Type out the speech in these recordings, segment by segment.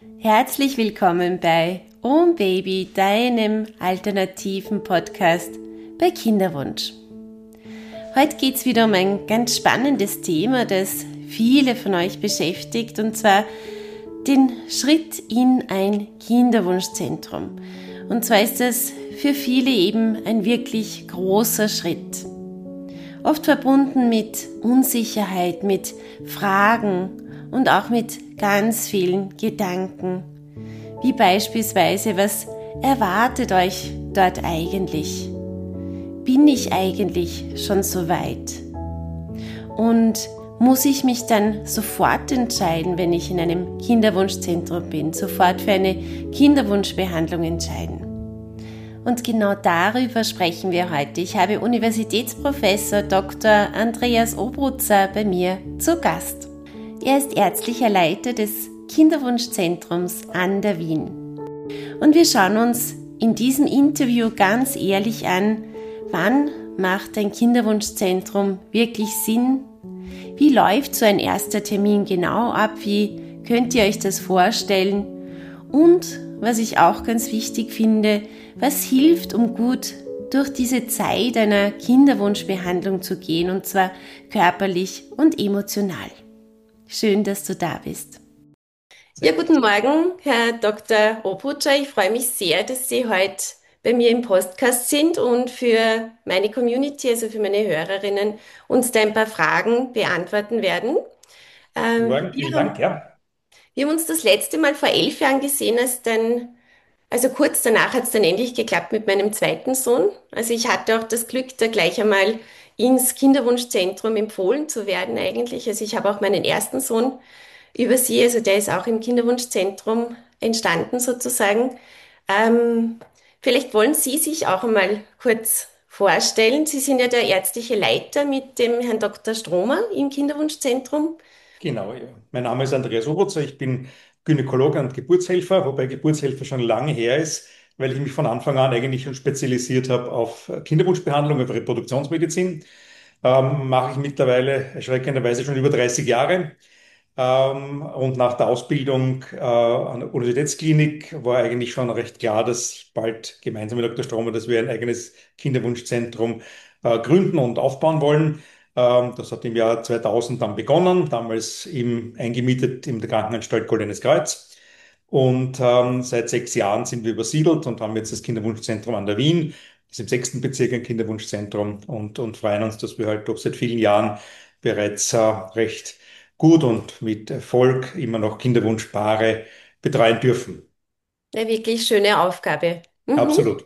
Herzlich willkommen bei Oh Baby, deinem alternativen Podcast bei Kinderwunsch. Heute geht es wieder um ein ganz spannendes Thema, das viele von euch beschäftigt, und zwar den Schritt in ein Kinderwunschzentrum. Und zwar ist es für viele eben ein wirklich großer Schritt. Oft verbunden mit Unsicherheit, mit Fragen und auch mit ganz vielen Gedanken. Wie beispielsweise, was erwartet euch dort eigentlich? Bin ich eigentlich schon so weit? Und muss ich mich dann sofort entscheiden, wenn ich in einem Kinderwunschzentrum bin, sofort für eine Kinderwunschbehandlung entscheiden? Und genau darüber sprechen wir heute. Ich habe Universitätsprofessor Dr. Andreas Obrutzer bei mir zu Gast. Er ist ärztlicher Leiter des Kinderwunschzentrums an der Wien. Und wir schauen uns in diesem Interview ganz ehrlich an, wann macht ein Kinderwunschzentrum wirklich Sinn? Wie läuft so ein erster Termin genau ab? Wie könnt ihr euch das vorstellen? Und was ich auch ganz wichtig finde, was hilft, um gut durch diese Zeit einer Kinderwunschbehandlung zu gehen, und zwar körperlich und emotional. Schön, dass du da bist. Ja, guten Morgen, Herr Dr. Obrutzer. Ich freue mich sehr, dass Sie heute bei mir im Podcast sind und für meine Community, also für meine Hörerinnen, uns da ein paar Fragen beantworten werden. Guten Morgen, Wir vielen haben, Dank. Ja, wir haben uns das letzte Mal vor 11 Jahren gesehen, also kurz danach hat es dann endlich geklappt mit meinem zweiten Sohn. Also ich hatte auch das Glück, da gleich einmal ins Kinderwunschzentrum empfohlen zu werden eigentlich. Also ich habe auch meinen ersten Sohn über Sie, also der ist auch im Kinderwunschzentrum entstanden sozusagen. Ähm, Vielleicht wollen Sie sich auch einmal kurz vorstellen. Sie sind ja der ärztliche Leiter mit dem Herrn Dr. Stromer im Kinderwunschzentrum. genau. Ja. Mein Name ist Andreas Oberzer. Ich bin Gynäkologe und Geburtshelfer, wobei Geburtshelfer schon lange her ist, weil ich mich von Anfang an eigentlich schon spezialisiert habe auf Kinderwunschbehandlung, auf Reproduktionsmedizin. Mache ich mittlerweile erschreckenderweise schon über 30 Jahre. Und nach der Ausbildung an der Universitätsklinik war eigentlich schon recht klar, dass ich bald gemeinsam mit Dr. Stromer, dass wir ein eigenes Kinderwunschzentrum gründen und aufbauen wollen. Das hat im Jahr 2000 dann begonnen, damals eingemietet in der Krankenanstalt Goldenes Kreuz. Und seit 6 Jahren sind wir übersiedelt und haben jetzt das Kinderwunschzentrum an der Wien. Das ist im 6. Bezirk ein Kinderwunschzentrum und freuen uns, dass wir halt doch seit vielen Jahren bereits recht gut und mit Erfolg immer noch Kinderwunschpaare betreuen dürfen. Eine wirklich schöne Aufgabe. Mhm. Absolut.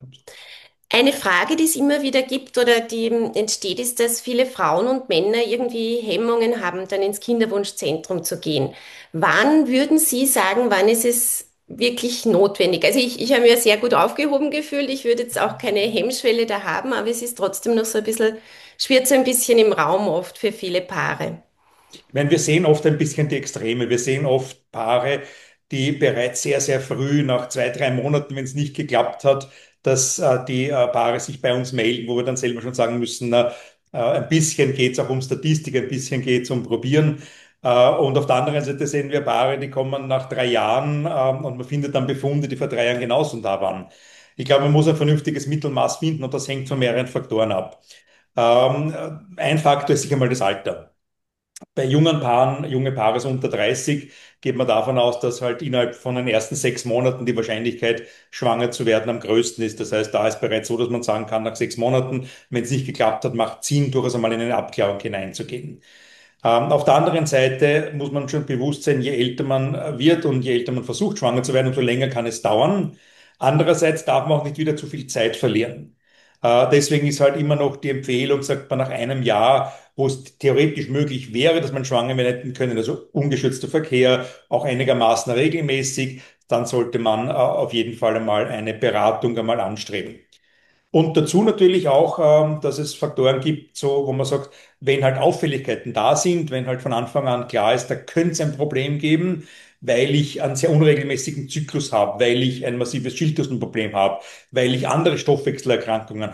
Eine Frage, die es immer wieder gibt oder die entsteht, ist, dass viele Frauen und Männer irgendwie Hemmungen haben, dann ins Kinderwunschzentrum zu gehen. Wann würden Sie sagen, wann ist es wirklich notwendig? Also ich habe mir sehr gut aufgehoben gefühlt. Ich würde jetzt auch keine Hemmschwelle da haben, aber es ist trotzdem noch so ein bisschen, schwirrt so ein bisschen im Raum oft für viele Paare. Ich meine, wir sehen oft ein bisschen die Extreme. Wir sehen oft Paare, die bereits sehr, sehr früh, nach 2, 3 Monaten, wenn es nicht geklappt hat, dass die Paare sich bei uns melden, wo wir dann selber schon sagen müssen, na, ein bisschen geht es auch um Statistik, ein bisschen geht es um Probieren. Und auf der anderen Seite sehen wir Paare, die kommen nach 3 Jahren und man findet dann Befunde, die vor 3 Jahren genauso da waren. Ich glaube, man muss ein vernünftiges Mittelmaß finden und das hängt von mehreren Faktoren ab. Ähm, ein Faktor ist sicher mal das Alter. Bei jungen Paaren, junge Paare so unter 30, geht man davon aus, dass halt innerhalb von den ersten 6 Monaten die Wahrscheinlichkeit, schwanger zu werden, am größten ist. Das heißt, da ist bereits so, dass man sagen kann, nach 6 Monaten, wenn es nicht geklappt hat, macht Sinn, durchaus einmal in eine Abklärung hineinzugehen. Auf der anderen Seite muss man schon bewusst sein, je älter man wird und je älter man versucht, schwanger zu werden, umso länger kann es dauern. Andererseits darf man auch nicht wieder zu viel Zeit verlieren. Deswegen ist halt immer noch die Empfehlung, sagt man, nach einem Jahr, wo es theoretisch möglich wäre, dass man schwanger werden können, also ungeschützter Verkehr, auch einigermaßen regelmäßig, dann sollte man auf jeden Fall einmal eine Beratung einmal anstreben. Und dazu natürlich auch, dass es Faktoren gibt, so, wo man sagt, wenn halt Auffälligkeiten da sind, wenn halt von Anfang an klar ist, da könnte es ein Problem geben, weil ich einen sehr unregelmäßigen Zyklus habe, weil ich ein massives Schilddrüsenproblem habe, weil ich andere Stoffwechselerkrankungen habe.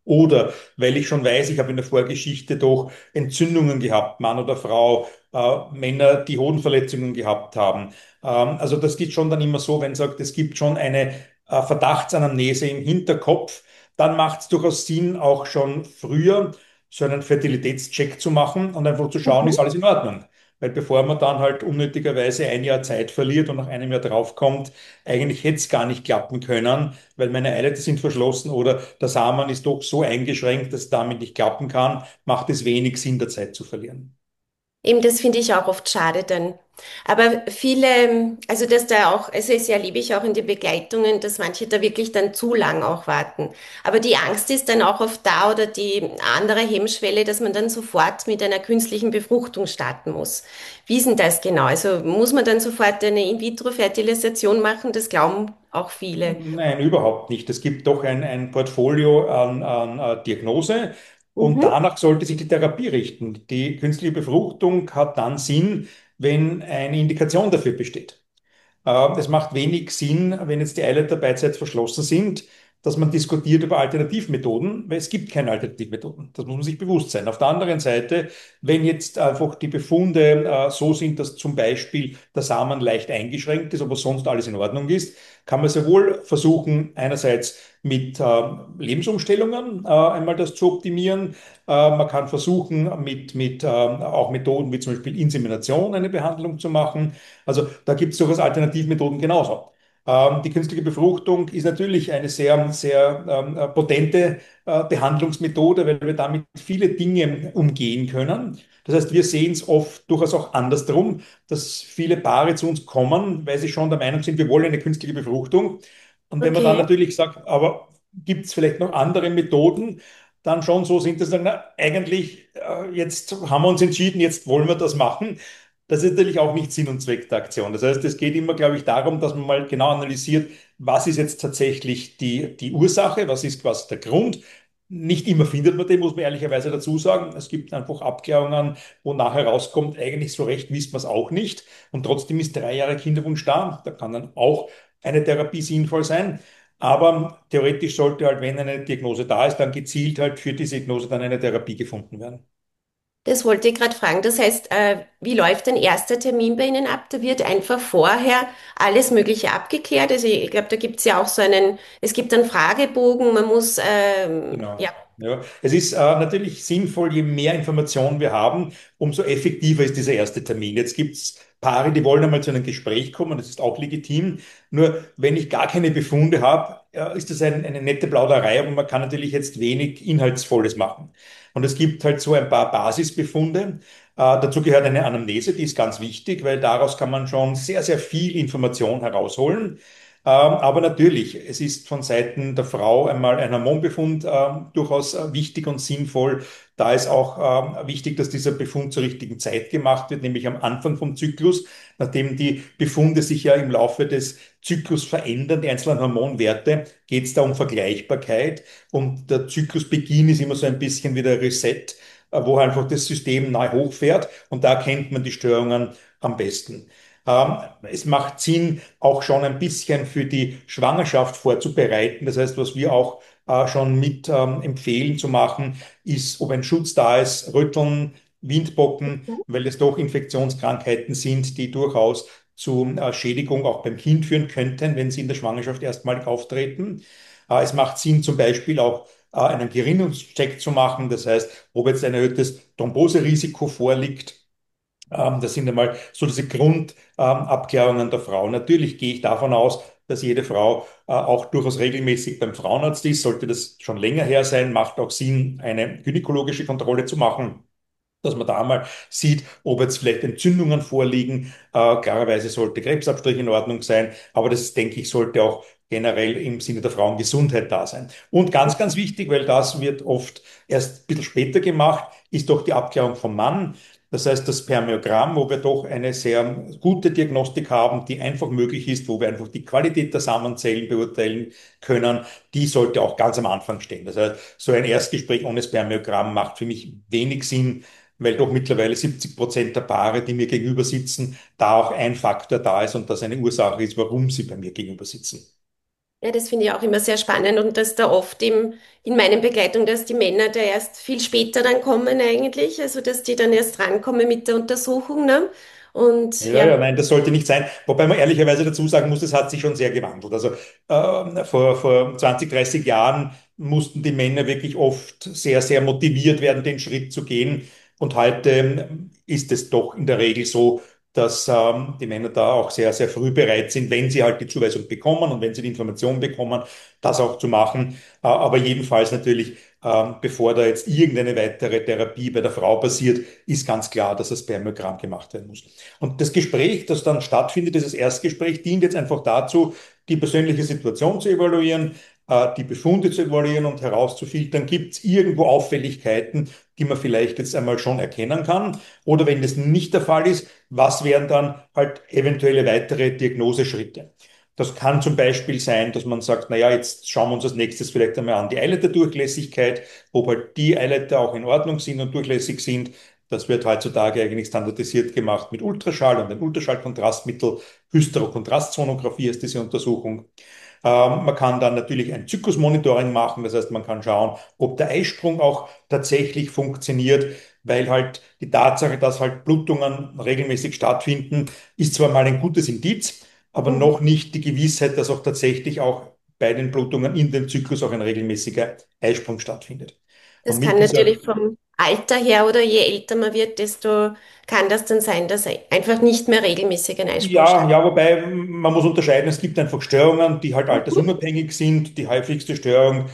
Oder weil ich schon weiß, ich habe in der Vorgeschichte doch Entzündungen gehabt, Mann oder Frau, Männer, die Hodenverletzungen gehabt haben. Also das geht schon dann immer so, wenn man sagt, es gibt schon eine Verdachtsanamnese im Hinterkopf, dann macht es durchaus Sinn, auch schon früher so einen Fertilitätscheck zu machen und einfach zu schauen, ist Mhm. alles in Ordnung. Weil bevor man dann halt unnötigerweise ein Jahr Zeit verliert und nach einem Jahr draufkommt, eigentlich hätte es gar nicht klappen können, weil meine Eileiter sind verschlossen oder der Samen ist doch so eingeschränkt, dass es damit nicht klappen kann, macht es wenig Sinn, der Zeit zu verlieren. Eben, das finde ich auch oft schade dann. Aber viele, also dass da auch, also es erlebe ich auch in den Begleitungen, dass manche da wirklich dann zu lang auch warten. Aber die Angst ist dann auch oft da oder die andere Hemmschwelle, dass man dann sofort mit einer künstlichen Befruchtung starten muss. Wie ist denn das genau? Also muss man dann sofort eine In-vitro-Fertilisation machen? Das glauben auch viele. Nein, überhaupt nicht. Es gibt doch ein Portfolio an Diagnose und Mhm. danach sollte sich die Therapie richten. Die künstliche Befruchtung hat dann Sinn, wenn eine Indikation dafür besteht. Es macht wenig Sinn, wenn jetzt die Eileiter beidseitig verschlossen sind, dass man diskutiert über Alternativmethoden, weil es gibt keine Alternativmethoden. Das muss man sich bewusst sein. Auf der anderen Seite, wenn jetzt einfach die Befunde so sind, dass zum Beispiel der Samen leicht eingeschränkt ist, aber sonst alles in Ordnung ist, kann man sehr wohl versuchen, einerseits mit Lebensumstellungen einmal das zu optimieren. Man kann versuchen, mit auch Methoden wie zum Beispiel Insemination eine Behandlung zu machen. Also da gibt es durchaus Alternativmethoden genauso. Die künstliche Befruchtung ist natürlich eine sehr potente Behandlungsmethode, weil wir damit viele Dinge umgehen können. Das heißt, wir sehen es oft durchaus auch andersrum, dass viele Paare zu uns kommen, weil sie schon der Meinung sind, wir wollen eine künstliche Befruchtung. Und wenn man dann Okay. natürlich sagt, aber gibt es vielleicht noch andere Methoden, dann schon so sind, dass dann na, eigentlich jetzt haben wir uns entschieden, jetzt wollen wir das machen. Das ist natürlich auch nicht Sinn und Zweck der Aktion. Das heißt, es geht immer, glaube ich, darum, dass man mal genau analysiert, was ist jetzt tatsächlich die Ursache, was ist quasi der Grund. Nicht immer findet man den, muss man ehrlicherweise dazu sagen. Es gibt einfach Abklärungen, wo nachher rauskommt, eigentlich so recht wissen wir es auch nicht. Und trotzdem ist 3 Jahre Kinderwunsch da. Da kann dann auch eine Therapie sinnvoll sein. Aber theoretisch sollte halt, wenn eine Diagnose da ist, dann gezielt halt für diese Diagnose dann eine Therapie gefunden werden. Das wollte ich gerade fragen. Das heißt, wie läuft ein erster Termin bei Ihnen ab? Da wird einfach vorher alles Mögliche abgeklärt. Also ich glaube, da gibt es ja auch so einen, es gibt einen Fragebogen, man muss, ja, Genau. Ja. Es ist natürlich sinnvoll, je mehr Informationen wir haben, umso effektiver ist dieser erste Termin. Jetzt gibt es Paare, die wollen einmal zu einem Gespräch kommen, das ist auch legitim. Nur wenn ich gar keine Befunde habe, ist das eine nette Plauderei, aber man kann natürlich jetzt wenig Inhaltsvolles machen. Und es gibt halt so ein paar Basisbefunde. Dazu gehört eine Anamnese, die ist ganz wichtig, weil daraus kann man schon sehr viel Information herausholen. Aber natürlich, es ist von Seiten der Frau einmal ein Hormonbefund durchaus wichtig und sinnvoll. Da ist auch wichtig, dass dieser Befund zur richtigen Zeit gemacht wird, nämlich am Anfang vom Zyklus, nachdem die Befunde sich ja im Laufe des Zyklus verändern, die einzelnen Hormonwerte, geht es da um Vergleichbarkeit. Und der Zyklusbeginn ist immer so ein bisschen wie der Reset, wo einfach das System neu hochfährt. Und da kennt man die Störungen am besten. Es macht Sinn, auch schon ein bisschen für die Schwangerschaft vorzubereiten. Das heißt, was wir auch schon mit empfehlen zu machen, ist, ob ein Schutz da ist, Rütteln, Windpocken, weil es doch Infektionskrankheiten sind, die durchaus zu Schädigung auch beim Kind führen könnten, wenn sie in der Schwangerschaft erstmalig auftreten. Es macht Sinn, zum Beispiel auch einen Gerinnungscheck zu machen. Das heißt, ob jetzt ein erhöhtes Thromboserisiko vorliegt. Das sind einmal so diese Grundabklärungen der Frau. Natürlich gehe ich davon aus, dass jede Frau auch durchaus regelmäßig beim Frauenarzt ist. Sollte das schon länger her sein, macht auch Sinn, eine gynäkologische Kontrolle zu machen, dass man da mal sieht, ob jetzt vielleicht Entzündungen vorliegen. Klarerweise sollte Krebsabstrich in Ordnung sein, aber das, denke ich, sollte auch generell im Sinne der Frauengesundheit da sein. Und ganz wichtig, weil das wird oft erst ein bisschen später gemacht, ist doch die Abklärung vom Mann. Das heißt, das Spermiogramm, wo wir doch eine sehr gute Diagnostik haben, die einfach möglich ist, wo wir einfach die Qualität der Samenzellen beurteilen können, die sollte auch ganz am Anfang stehen. Das heißt, so ein Erstgespräch ohne Spermiogramm macht für mich wenig Sinn, weil doch mittlerweile 70% der Paare, die mir gegenüber sitzen, da auch ein Faktor da ist und das eine Ursache ist, warum sie bei mir gegenüber sitzen. Ja, das finde ich auch immer sehr spannend und dass da oft in meinen Begleitungen, dass die Männer da erst viel später dann kommen eigentlich, also dass die dann erst rankommen mit der Untersuchung, ne? Und Ja, ja. ja, nein, das sollte nicht sein. Wobei man ehrlicherweise dazu sagen muss, es hat sich schon sehr gewandelt. Also vor 20, 30 Jahren mussten die Männer wirklich oft sehr, sehr motiviert werden, den Schritt zu gehen. Und heute ist es doch in der Regel so, dass die Männer da auch sehr, sehr früh bereit sind, wenn sie halt die Zuweisung bekommen und wenn sie die Information bekommen, das auch zu machen. Aber jedenfalls natürlich, bevor da jetzt irgendeine weitere Therapie bei der Frau passiert, ist ganz klar, dass das Spermiogramm gemacht werden muss. Und das Gespräch, das dann stattfindet, dieses Erstgespräch, dient jetzt einfach dazu, die persönliche Situation zu evaluieren, die Befunde zu evaluieren und herauszufiltern, gibt es irgendwo Auffälligkeiten, die man vielleicht jetzt einmal schon erkennen kann. Oder wenn das nicht der Fall ist, was wären dann halt eventuelle weitere Diagnoseschritte? Das kann zum Beispiel sein, dass man sagt, naja, jetzt schauen wir uns als nächstes vielleicht einmal an die Eileiterdurchlässigkeit, ob halt die Eileiter auch in Ordnung sind und durchlässig sind. Das wird heutzutage eigentlich standardisiert gemacht mit Ultraschall und einem Ultraschallkontrastmittel. Hysterokontrastsonographie ist diese Untersuchung. Man kann dann natürlich ein Zyklusmonitoring machen, das heißt, man kann schauen, ob der Eisprung auch tatsächlich funktioniert, weil halt die Tatsache, dass halt Blutungen regelmäßig stattfinden, ist zwar mal ein gutes Indiz, aber Mhm. noch nicht die Gewissheit, dass auch tatsächlich auch bei den Blutungen in dem Zyklus auch ein regelmäßiger Eisprung stattfindet. Und Das mit kann dieser natürlich vom Alter her oder je älter man wird, desto kann das dann sein, dass einfach nicht mehr regelmäßig ein Eisprung Ja, stattfindet. ja, wobei man muss unterscheiden, es gibt einfach Störungen, die halt Mhm. altersunabhängig sind. Die häufigste Störung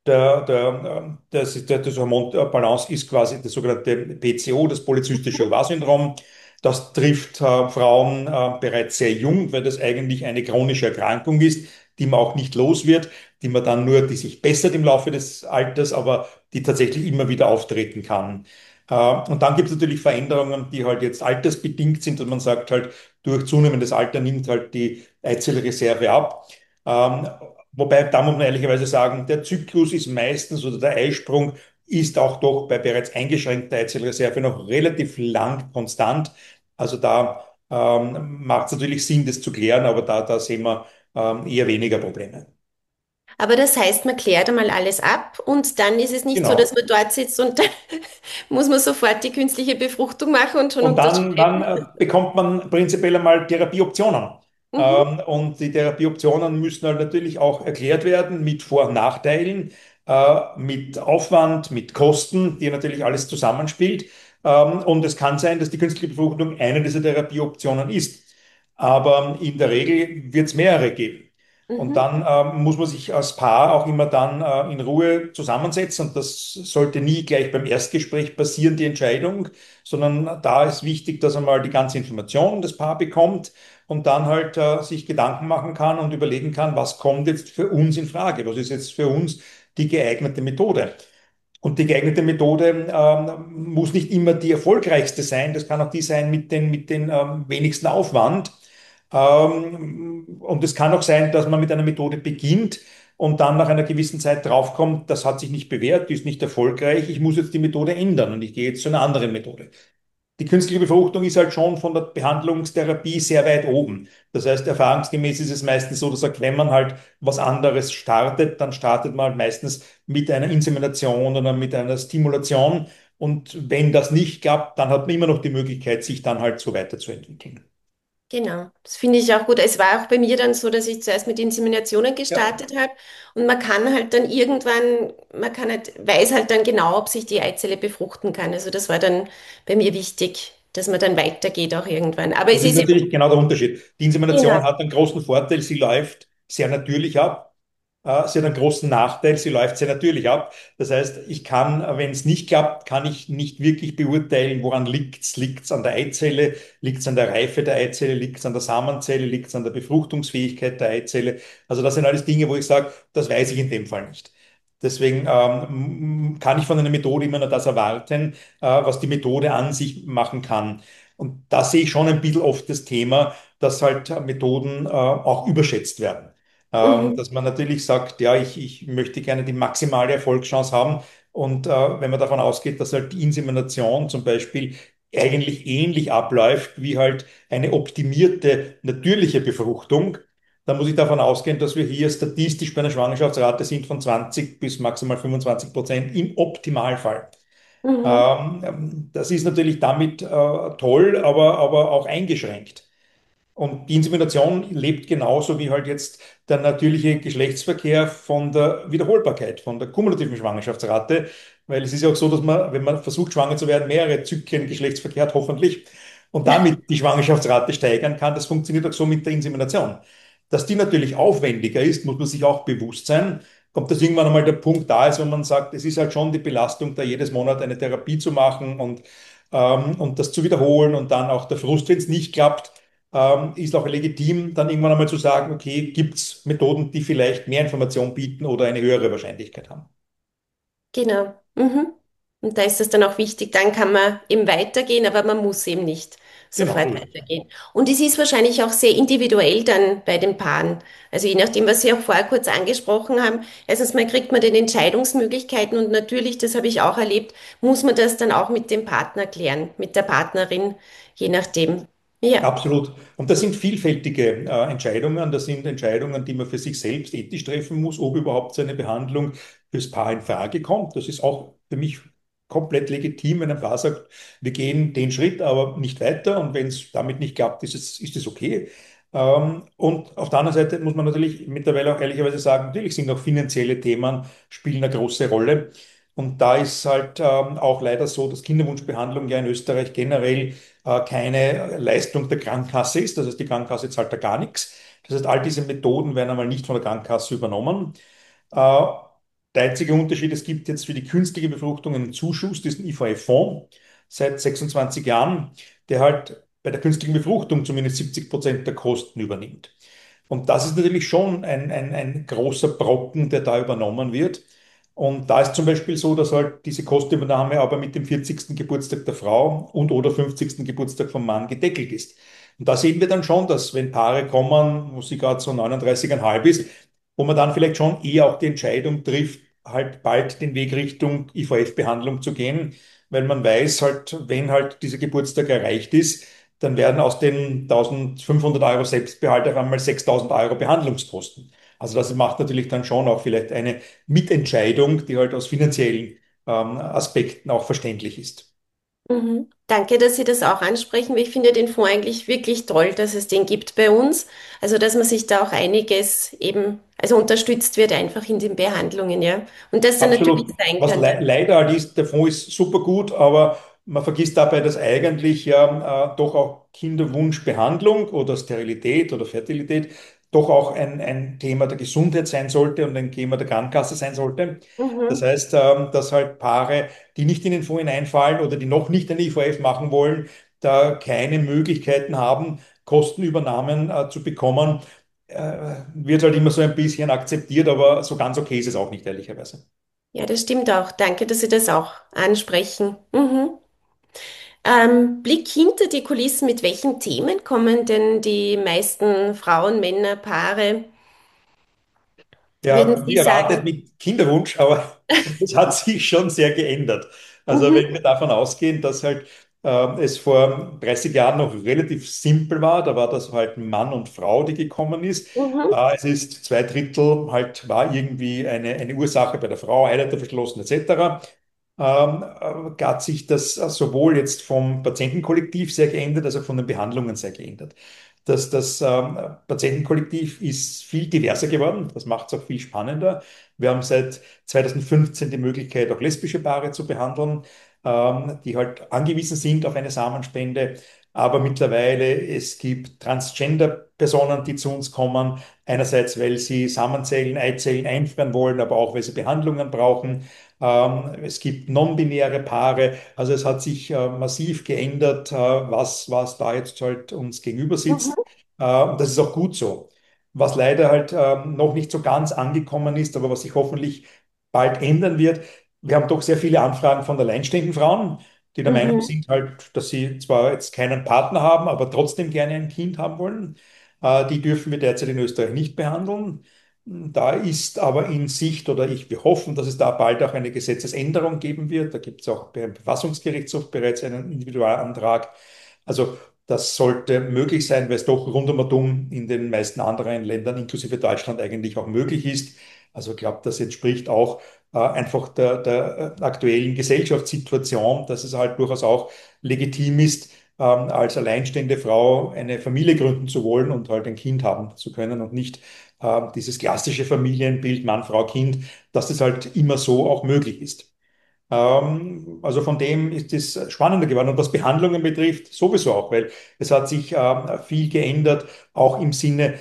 des Hormonbalance ist quasi das sogenannte PCO, das polyzystische Ovarsyndrom. Das trifft Frauen bereits sehr jung, weil das eigentlich eine chronische Erkrankung ist, die man auch nicht los wird, die sich bessert im Laufe des Alters, aber die tatsächlich immer wieder auftreten kann. Und dann gibt es natürlich Veränderungen, die halt jetzt altersbedingt sind und man sagt halt, durch zunehmendes Alter nimmt halt die Eizellreserve ab. Ähm, Wobei, da muss man ehrlicherweise sagen, der Zyklus ist meistens oder der Eisprung ist auch doch bei bereits eingeschränkter Eizellreserve noch relativ lang konstant. Also da macht es natürlich Sinn, das zu klären, aber da sehen wir eher weniger Probleme. Aber das heißt, man klärt einmal alles ab und dann ist es nicht so, dass Genau. man dort sitzt und dann muss man sofort die künstliche Befruchtung machen und schon Und dann unterschreiben. bekommt man prinzipiell einmal Therapieoptionen. Mhm. Und die Therapieoptionen müssen halt natürlich auch erklärt werden mit Vor- und Nachteilen, mit Aufwand, mit Kosten, die natürlich alles zusammenspielt. Und es kann sein, dass die künstliche Befruchtung eine dieser Therapieoptionen ist. Aber in der Regel wird es mehrere geben. Und Mhm. dann muss man sich als Paar auch immer dann in Ruhe zusammensetzen. Und das sollte nie gleich beim Erstgespräch passieren, die Entscheidung, sondern da ist wichtig, dass er mal die ganze Information das Paar bekommt und dann halt sich Gedanken machen kann und überlegen kann, was kommt jetzt für uns in Frage? Was ist jetzt für uns die geeignete Methode? Und die geeignete Methode muss nicht immer die erfolgreichste sein. Das kann auch die sein mit den wenigsten Aufwand. Und es kann auch sein, dass man mit einer Methode beginnt und dann nach einer gewissen Zeit draufkommt, das hat sich nicht bewährt, die ist nicht erfolgreich, ich muss jetzt die Methode ändern und ich gehe jetzt zu einer anderen Methode. Die künstliche Befruchtung ist halt schon von der Behandlungstherapie sehr weit oben. Das heißt, erfahrungsgemäß ist es meistens so, dass sagt, wenn man halt was anderes startet, dann startet man halt meistens mit einer Insemination oder mit einer Stimulation. Und wenn das nicht klappt, dann hat man immer noch die Möglichkeit, sich dann halt so weiterzuentwickeln. Genau, das finde ich auch gut. Es war auch bei mir dann so, dass ich zuerst mit Inseminationen Ja. gestartet habe und man kann halt dann irgendwann, weiß halt dann genau, ob sich die Eizelle befruchten kann. Also das war dann bei mir wichtig, dass man dann weitergeht auch irgendwann. Aber es Das ist ist eben, natürlich genau der Unterschied. Die Insemination genau, hat einen großen Vorteil, sie läuft sehr natürlich ab. Sie hat einen großen Nachteil, sie läuft sehr natürlich ab. Das heißt, ich kann, wenn es nicht klappt, kann ich nicht wirklich beurteilen, woran liegt's. Liegt's an der Eizelle? Liegt's an der Reife der Eizelle? Liegt's an der Samenzelle? Liegt's an der Befruchtungsfähigkeit der Eizelle? Also das sind alles Dinge, wo ich sage, das weiß ich in dem Fall nicht. Deswegen kann ich von einer Methode immer nur das erwarten, was die Methode an sich machen kann. Und da sehe ich schon ein bisschen oft das Thema, dass halt Methoden auch überschätzt werden. mhm, Dass man natürlich sagt, ja, ich möchte gerne die maximale Erfolgschance haben. Und wenn man davon ausgeht, dass halt die Insemination zum Beispiel eigentlich ähnlich abläuft wie halt eine optimierte natürliche Befruchtung, dann muss ich davon ausgehen, dass wir hier statistisch bei einer Schwangerschaftsrate sind von 20 bis maximal 25% im Optimalfall. Mhm. Das ist natürlich damit toll, aber auch eingeschränkt. Und die Insemination lebt genauso wie halt jetzt der natürliche Geschlechtsverkehr von der Wiederholbarkeit, von der kumulativen Schwangerschaftsrate. Weil es ist ja auch so, dass man, wenn man versucht, schwanger zu werden, mehrere Zyklen Geschlechtsverkehr hat, hoffentlich, und damit die Schwangerschaftsrate steigern kann. Das funktioniert auch so mit der Insemination. Dass die natürlich aufwendiger ist, muss man sich auch bewusst sein. Kommt, dass irgendwann einmal der Punkt da ist, wo man sagt, es ist halt schon die Belastung, da jedes Monat eine Therapie zu machen und das zu wiederholen und dann auch der Frust, wenn es nicht klappt, ist auch legitim, dann irgendwann einmal zu sagen, okay, gibt es Methoden, die vielleicht mehr Information bieten oder eine höhere Wahrscheinlichkeit haben. Genau. Mhm. Und da ist es dann auch wichtig, dann kann man eben weitergehen, aber man muss eben nicht Genau, sofort so ist es. weitergehen. Und es ist wahrscheinlich auch sehr individuell dann bei den Paaren. Also je nachdem, was Sie auch vorher kurz angesprochen haben. Erstens mal kriegt man den Entscheidungsmöglichkeiten und natürlich, das habe ich auch erlebt, muss man das dann auch mit dem Partner klären, mit der Partnerin, je nachdem. Ja. Absolut. Und das sind vielfältige Entscheidungen. Das sind Entscheidungen, die man für sich selbst ethisch treffen muss, ob überhaupt so eine Behandlung fürs Paar in Frage kommt. Das ist auch für mich komplett legitim, wenn ein Paar sagt, wir gehen den Schritt, aber nicht weiter. Und wenn es damit nicht klappt, ist es okay. Und auf der anderen Seite muss man natürlich mittlerweile auch ehrlicherweise sagen, natürlich sind auch finanzielle Themen spielen eine große Rolle. Und da ist halt auch leider so, dass Kinderwunschbehandlung ja in Österreich generell keine Leistung der Krankenkasse ist. Das heißt, die Krankenkasse zahlt da gar nichts. Das heißt, all diese Methoden werden einmal nicht von der Krankenkasse übernommen. Äh, Der einzige Unterschied, es gibt jetzt für die künstliche Befruchtung einen Zuschuss, diesen IVF-Fonds, seit 26 Jahren, der halt bei der künstlichen Befruchtung zumindest 70% der Kosten übernimmt. Und das ist natürlich schon ein großer Brocken, der da übernommen wird. Und da ist zum Beispiel so, dass halt diese Kostenübernahme aber mit dem 40. Geburtstag der Frau und oder 50. Geburtstag vom Mann gedeckelt ist. Und da sehen wir dann schon, dass wenn Paare kommen, wo sie gerade so 39,5 ist, wo man dann vielleicht schon eher auch die Entscheidung trifft, halt bald den Weg Richtung IVF-Behandlung zu gehen, weil man weiß halt, wenn halt dieser Geburtstag erreicht ist, dann werden aus den 1.500 € Selbstbehalt auf einmal 6.000 € Behandlungskosten. Also das macht natürlich dann schon auch vielleicht eine Mitentscheidung, die halt aus finanziellen Aspekten auch verständlich ist. Mhm. Danke, dass Sie das auch ansprechen, weil ich finde den Fonds eigentlich wirklich toll, dass es den gibt bei uns. Also, dass man sich da auch einiges eben, also unterstützt wird einfach in den Behandlungen, ja. Und dass dann natürlich Absolut. sein Was kann, dass, leider halt ist, der Fonds ist super gut, aber man vergisst dabei, dass eigentlich ja doch auch Kinderwunschbehandlung oder Sterilität oder Fertilität doch auch ein Thema der Gesundheit sein sollte und ein Thema der Krankenkasse sein sollte. Das mhm, heißt, dass halt Paare, die nicht in den Fonds hineinfallen oder die noch nicht eine IVF machen wollen, da keine Möglichkeiten haben, Kostenübernahmen zu bekommen, wird halt immer so ein bisschen akzeptiert, aber so ganz okay ist es auch nicht, ehrlicherweise. ja, das stimmt auch. Danke, dass Sie das auch ansprechen. Mhm. Blick hinter die Kulissen, mit welchen Themen kommen denn die meisten Frauen, Männer, Paare, würden Ja, wie Sie erwartet sagen? mit Kinderwunsch, aber es hat sich schon sehr geändert. Also Mhm, wenn wir davon ausgehen, dass halt es vor 30 Jahren noch relativ simpel war, da war das halt Mann und Frau, die gekommen ist. mhm, Es ist 2 Drittel halt war irgendwie eine Ursache bei der Frau, Eileiter verschlossen etc. Hat sich das sowohl jetzt vom Patientenkollektiv sehr geändert, als auch von den Behandlungen sehr geändert. Das Patientenkollektiv ist viel diverser geworden, das macht es auch viel spannender. Wir haben seit 2015 die Möglichkeit, auch lesbische Paare zu behandeln, die halt angewiesen sind auf eine Samenspende. Aber mittlerweile es gibt Transgender-Personen, die zu uns kommen, einerseits, weil sie Samenzellen, Eizellen einfrieren wollen, aber auch, weil sie Behandlungen brauchen. Es gibt non-binäre Paare. Also es hat sich massiv geändert, was da jetzt halt uns gegenüber mhm, sitzt. Und das ist auch gut so. Was leider halt noch nicht so ganz angekommen ist, aber was sich hoffentlich bald ändern wird. Wir haben doch sehr viele Anfragen von alleinstehenden Frauen, die der Meinung mhm. sind halt, dass sie zwar jetzt keinen Partner haben, aber trotzdem gerne ein Kind haben wollen. Die dürfen wir derzeit in Österreich nicht behandeln. Da ist aber in Sicht, wir hoffen, dass es da bald auch eine Gesetzesänderung geben wird. Da gibt es auch beim Verfassungsgerichtshof bereits einen Individualantrag. Also Das sollte möglich sein, weil es doch rundum in den meisten anderen Ländern, inklusive Deutschland, eigentlich auch möglich ist. Also ich glaube, das entspricht auch einfach der aktuellen Gesellschaftssituation, dass es halt durchaus auch legitim ist, als alleinstehende Frau eine Familie gründen zu wollen und halt ein Kind haben zu können und nicht dieses klassische Familienbild Mann, Frau, Kind, dass das halt immer so auch möglich ist. Also von dem ist es spannender geworden. Und was Behandlungen betrifft, sowieso auch, weil es hat sich viel geändert, auch im Sinne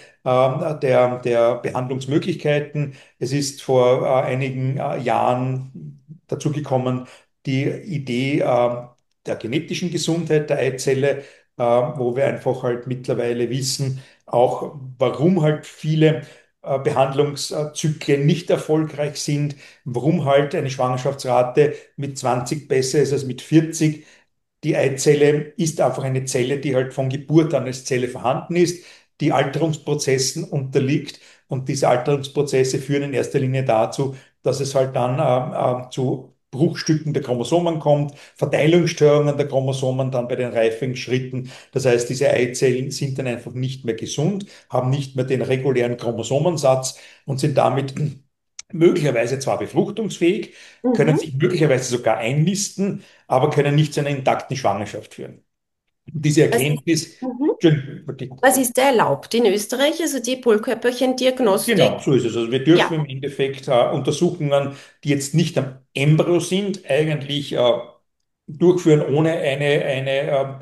der Behandlungsmöglichkeiten. Es ist vor einigen Jahren dazu gekommen, die Idee der genetischen Gesundheit der Eizelle, wo wir einfach halt mittlerweile wissen, auch warum halt viele Behandlungszyklen nicht erfolgreich sind, warum halt eine Schwangerschaftsrate mit 20 besser ist als mit 40. Die Eizelle ist einfach eine Zelle, die halt von Geburt an als Zelle vorhanden ist, die Alterungsprozessen unterliegt, und diese Alterungsprozesse führen in erster Linie dazu, dass es halt dann zu Bruchstücken der Chromosomen kommt, Verteilungsstörungen der Chromosomen dann bei den Reifungsschritten. Das heißt, diese Eizellen sind dann einfach nicht mehr gesund, haben nicht mehr den regulären Chromosomensatz und sind damit möglicherweise zwar befruchtungsfähig, können Mhm. sich möglicherweise sogar einnisten, aber können nicht zu einer intakten Schwangerschaft führen. Und diese Was ist, Erkenntnis, mhm. Entschuldigung. Was ist da erlaubt in Österreich? Also die Genau, Polkörperchen-Diagnostik? so ist es. Also wir dürfen Ja. im Endeffekt Untersuchungen, die jetzt nicht am Embryo sind, eigentlich durchführen ohne eine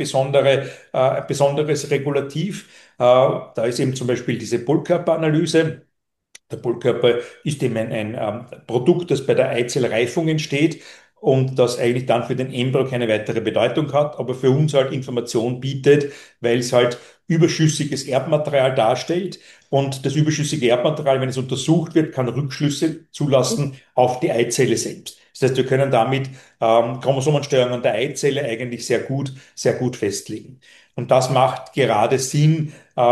besonderes Regulativ. Da ist eben zum Beispiel diese Polkörperanalyse. Der Polkörper ist eben ein Produkt, das bei der Eizellreifung entsteht und das eigentlich dann für den Embryo keine weitere Bedeutung hat, aber für uns halt Information bietet, weil es halt überschüssiges Erbmaterial darstellt. Und das überschüssige Erbmaterial, wenn es untersucht wird, kann Rückschlüsse zulassen auf die Eizelle selbst. Das heißt, wir können damit Chromosomensteuerungen der Eizelle eigentlich sehr gut festlegen. Und das macht gerade Sinn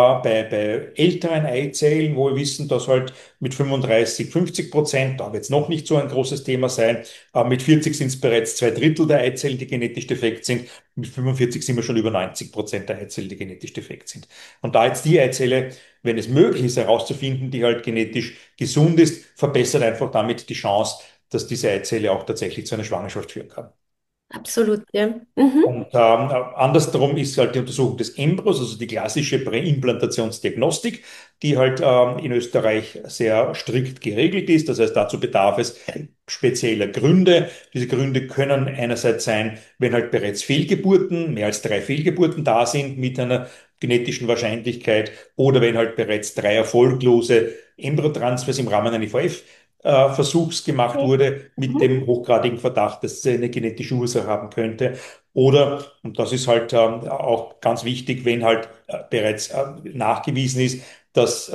bei älteren Eizellen, wo wir wissen, dass halt mit 35, 50%, da wird es noch nicht so ein großes Thema sein. Mit 40 sind es bereits zwei Drittel der Eizellen, die genetisch defekt sind. Mit 45 sind wir schon über 90% der Eizellen, die genetisch defekt sind. Und da jetzt die Eizelle, wenn es möglich ist, herauszufinden, die halt genetisch gesund ist, verbessert einfach damit die Chance, dass diese Eizelle auch tatsächlich zu einer Schwangerschaft führen kann. Absolut, ja. Mhm. Und andersherum ist halt die Untersuchung des Embryos, also die klassische Präimplantationsdiagnostik, die halt in Österreich sehr strikt geregelt ist. Das heißt, dazu bedarf es spezieller Gründe. Diese Gründe können einerseits sein, wenn halt bereits Fehlgeburten, mehr als drei Fehlgeburten da sind mit einer genetischen Wahrscheinlichkeit, oder wenn halt bereits drei erfolglose Embryotransfers im Rahmen eines IVF Versuchs gemacht Okay. wurde, mit Mhm. dem hochgradigen Verdacht, dass es eine genetische Ursache haben könnte. Oder, und das ist halt auch ganz wichtig, wenn halt bereits nachgewiesen ist, dass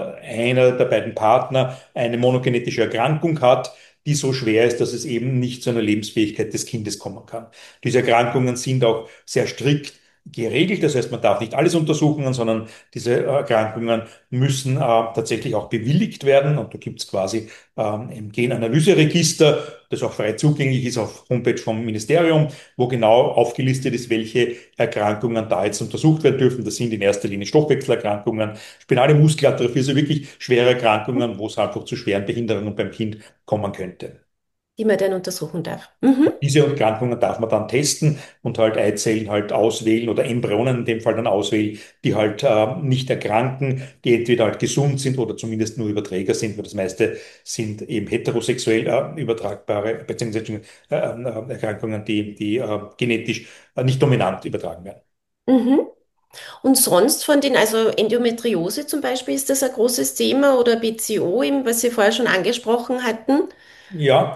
einer der beiden Partner eine monogenetische Erkrankung hat, die so schwer ist, dass es eben nicht zu einer Lebensfähigkeit des Kindes kommen kann. Diese Erkrankungen sind auch sehr strikt geregelt. Das heißt, man darf nicht alles untersuchen, sondern diese Erkrankungen müssen tatsächlich auch bewilligt werden. Und da gibt es quasi im Genanalyseregister, das auch frei zugänglich ist auf Homepage vom Ministerium, wo genau aufgelistet ist, welche Erkrankungen da jetzt untersucht werden dürfen. Das sind in erster Linie Stoffwechselerkrankungen, spinale Muskelatrophie, also wirklich schwere Erkrankungen, wo es einfach zu schweren Behinderungen beim Kind kommen könnte. Die man dann untersuchen darf. Mhm. Diese Erkrankungen darf man dann testen und halt Eizellen halt auswählen oder Embryonen in dem Fall dann auswählen, die halt nicht erkranken, die entweder halt gesund sind oder zumindest nur Überträger sind, weil das meiste sind eben heterosexuell übertragbare beziehungsweise Erkrankungen, die genetisch nicht dominant übertragen werden. Mhm. Und sonst von den, also Endometriose zum Beispiel, ist das ein großes Thema oder BCO, eben, was Sie vorher schon angesprochen hatten? Ja,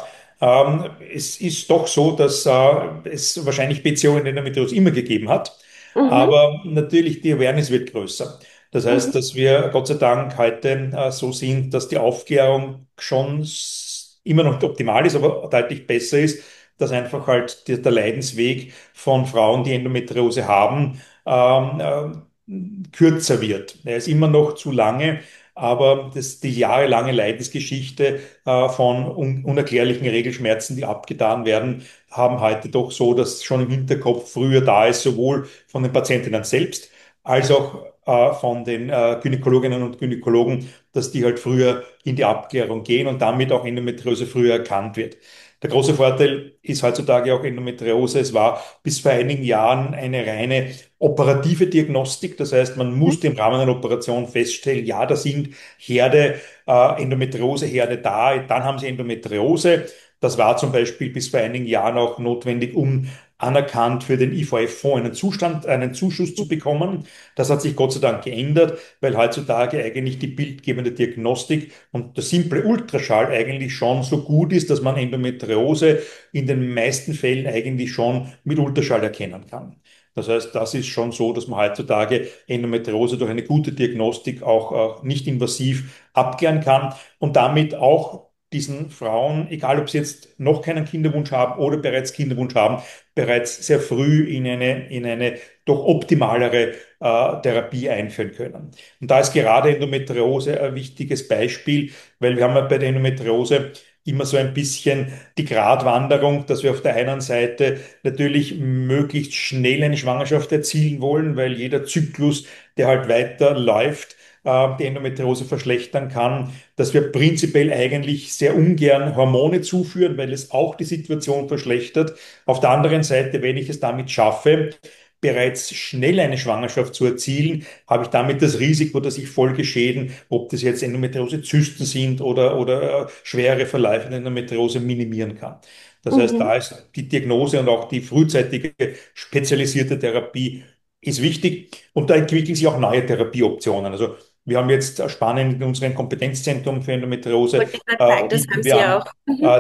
es ist doch so, dass es wahrscheinlich BCO in Endometriose immer gegeben hat, Mhm. aber natürlich die Awareness wird größer. Das Mhm. heißt, dass wir Gott sei Dank heute so sind, dass die Aufklärung schon immer noch nicht optimal ist, aber deutlich besser ist, dass einfach halt der Leidensweg von Frauen, die Endometriose haben, kürzer wird. Er ist immer noch zu lange. aber die jahrelange Leidensgeschichte von unerklärlichen Regelschmerzen, die abgetan werden, haben heute doch so, dass schon im Hinterkopf früher da ist, sowohl von den Patientinnen selbst als auch von den Gynäkologinnen und Gynäkologen, dass die halt früher in die Abklärung gehen und damit auch Endometriose früher erkannt wird. Der große Vorteil ist heutzutage auch Endometriose. Es war bis vor einigen Jahren eine reine operative Diagnostik. Das heißt, man musste im Rahmen einer Operation feststellen, ja, da sind Endometriose-Herde da, dann haben sie Endometriose. Das war zum Beispiel bis vor einigen Jahren auch notwendig, um anerkannt für den IVF-Fonds einen Zuschuss zu bekommen. Das hat sich Gott sei Dank geändert, weil heutzutage eigentlich die bildgebende Diagnostik und der simple Ultraschall eigentlich schon so gut ist, dass man Endometriose in den meisten Fällen eigentlich schon mit Ultraschall erkennen kann. Das heißt, das ist schon so, dass man heutzutage Endometriose durch eine gute Diagnostik auch nicht invasiv abklären kann und damit auch diesen Frauen, egal ob sie jetzt noch keinen Kinderwunsch haben oder bereits Kinderwunsch haben, bereits sehr früh in eine doch optimalere Therapie einführen können. Und da ist gerade Endometriose ein wichtiges Beispiel, weil wir haben ja bei der Endometriose immer so ein bisschen die Gratwanderung, dass wir auf der einen Seite natürlich möglichst schnell eine Schwangerschaft erzielen wollen, weil jeder Zyklus, der halt weiter läuft, die Endometriose verschlechtern kann, dass wir prinzipiell eigentlich sehr ungern Hormone zuführen, weil es auch die Situation verschlechtert. Auf der anderen Seite, wenn ich es damit schaffe, bereits schnell eine Schwangerschaft zu erzielen, habe ich damit das Risiko, dass ich Folgeschäden, ob das jetzt Endometriose-Zysten sind oder schwere Verläufe der Endometriose minimieren kann. Das heißt, da Mhm. ist die Diagnose und auch die frühzeitige spezialisierte Therapie ist wichtig und da entwickeln sich auch neue Therapieoptionen. Also wir haben jetzt spannend in unserem Kompetenzzentrum für Endometriose Wollte ich gerade sagen, das bieten haben wir Sie ja an auch. Mhm.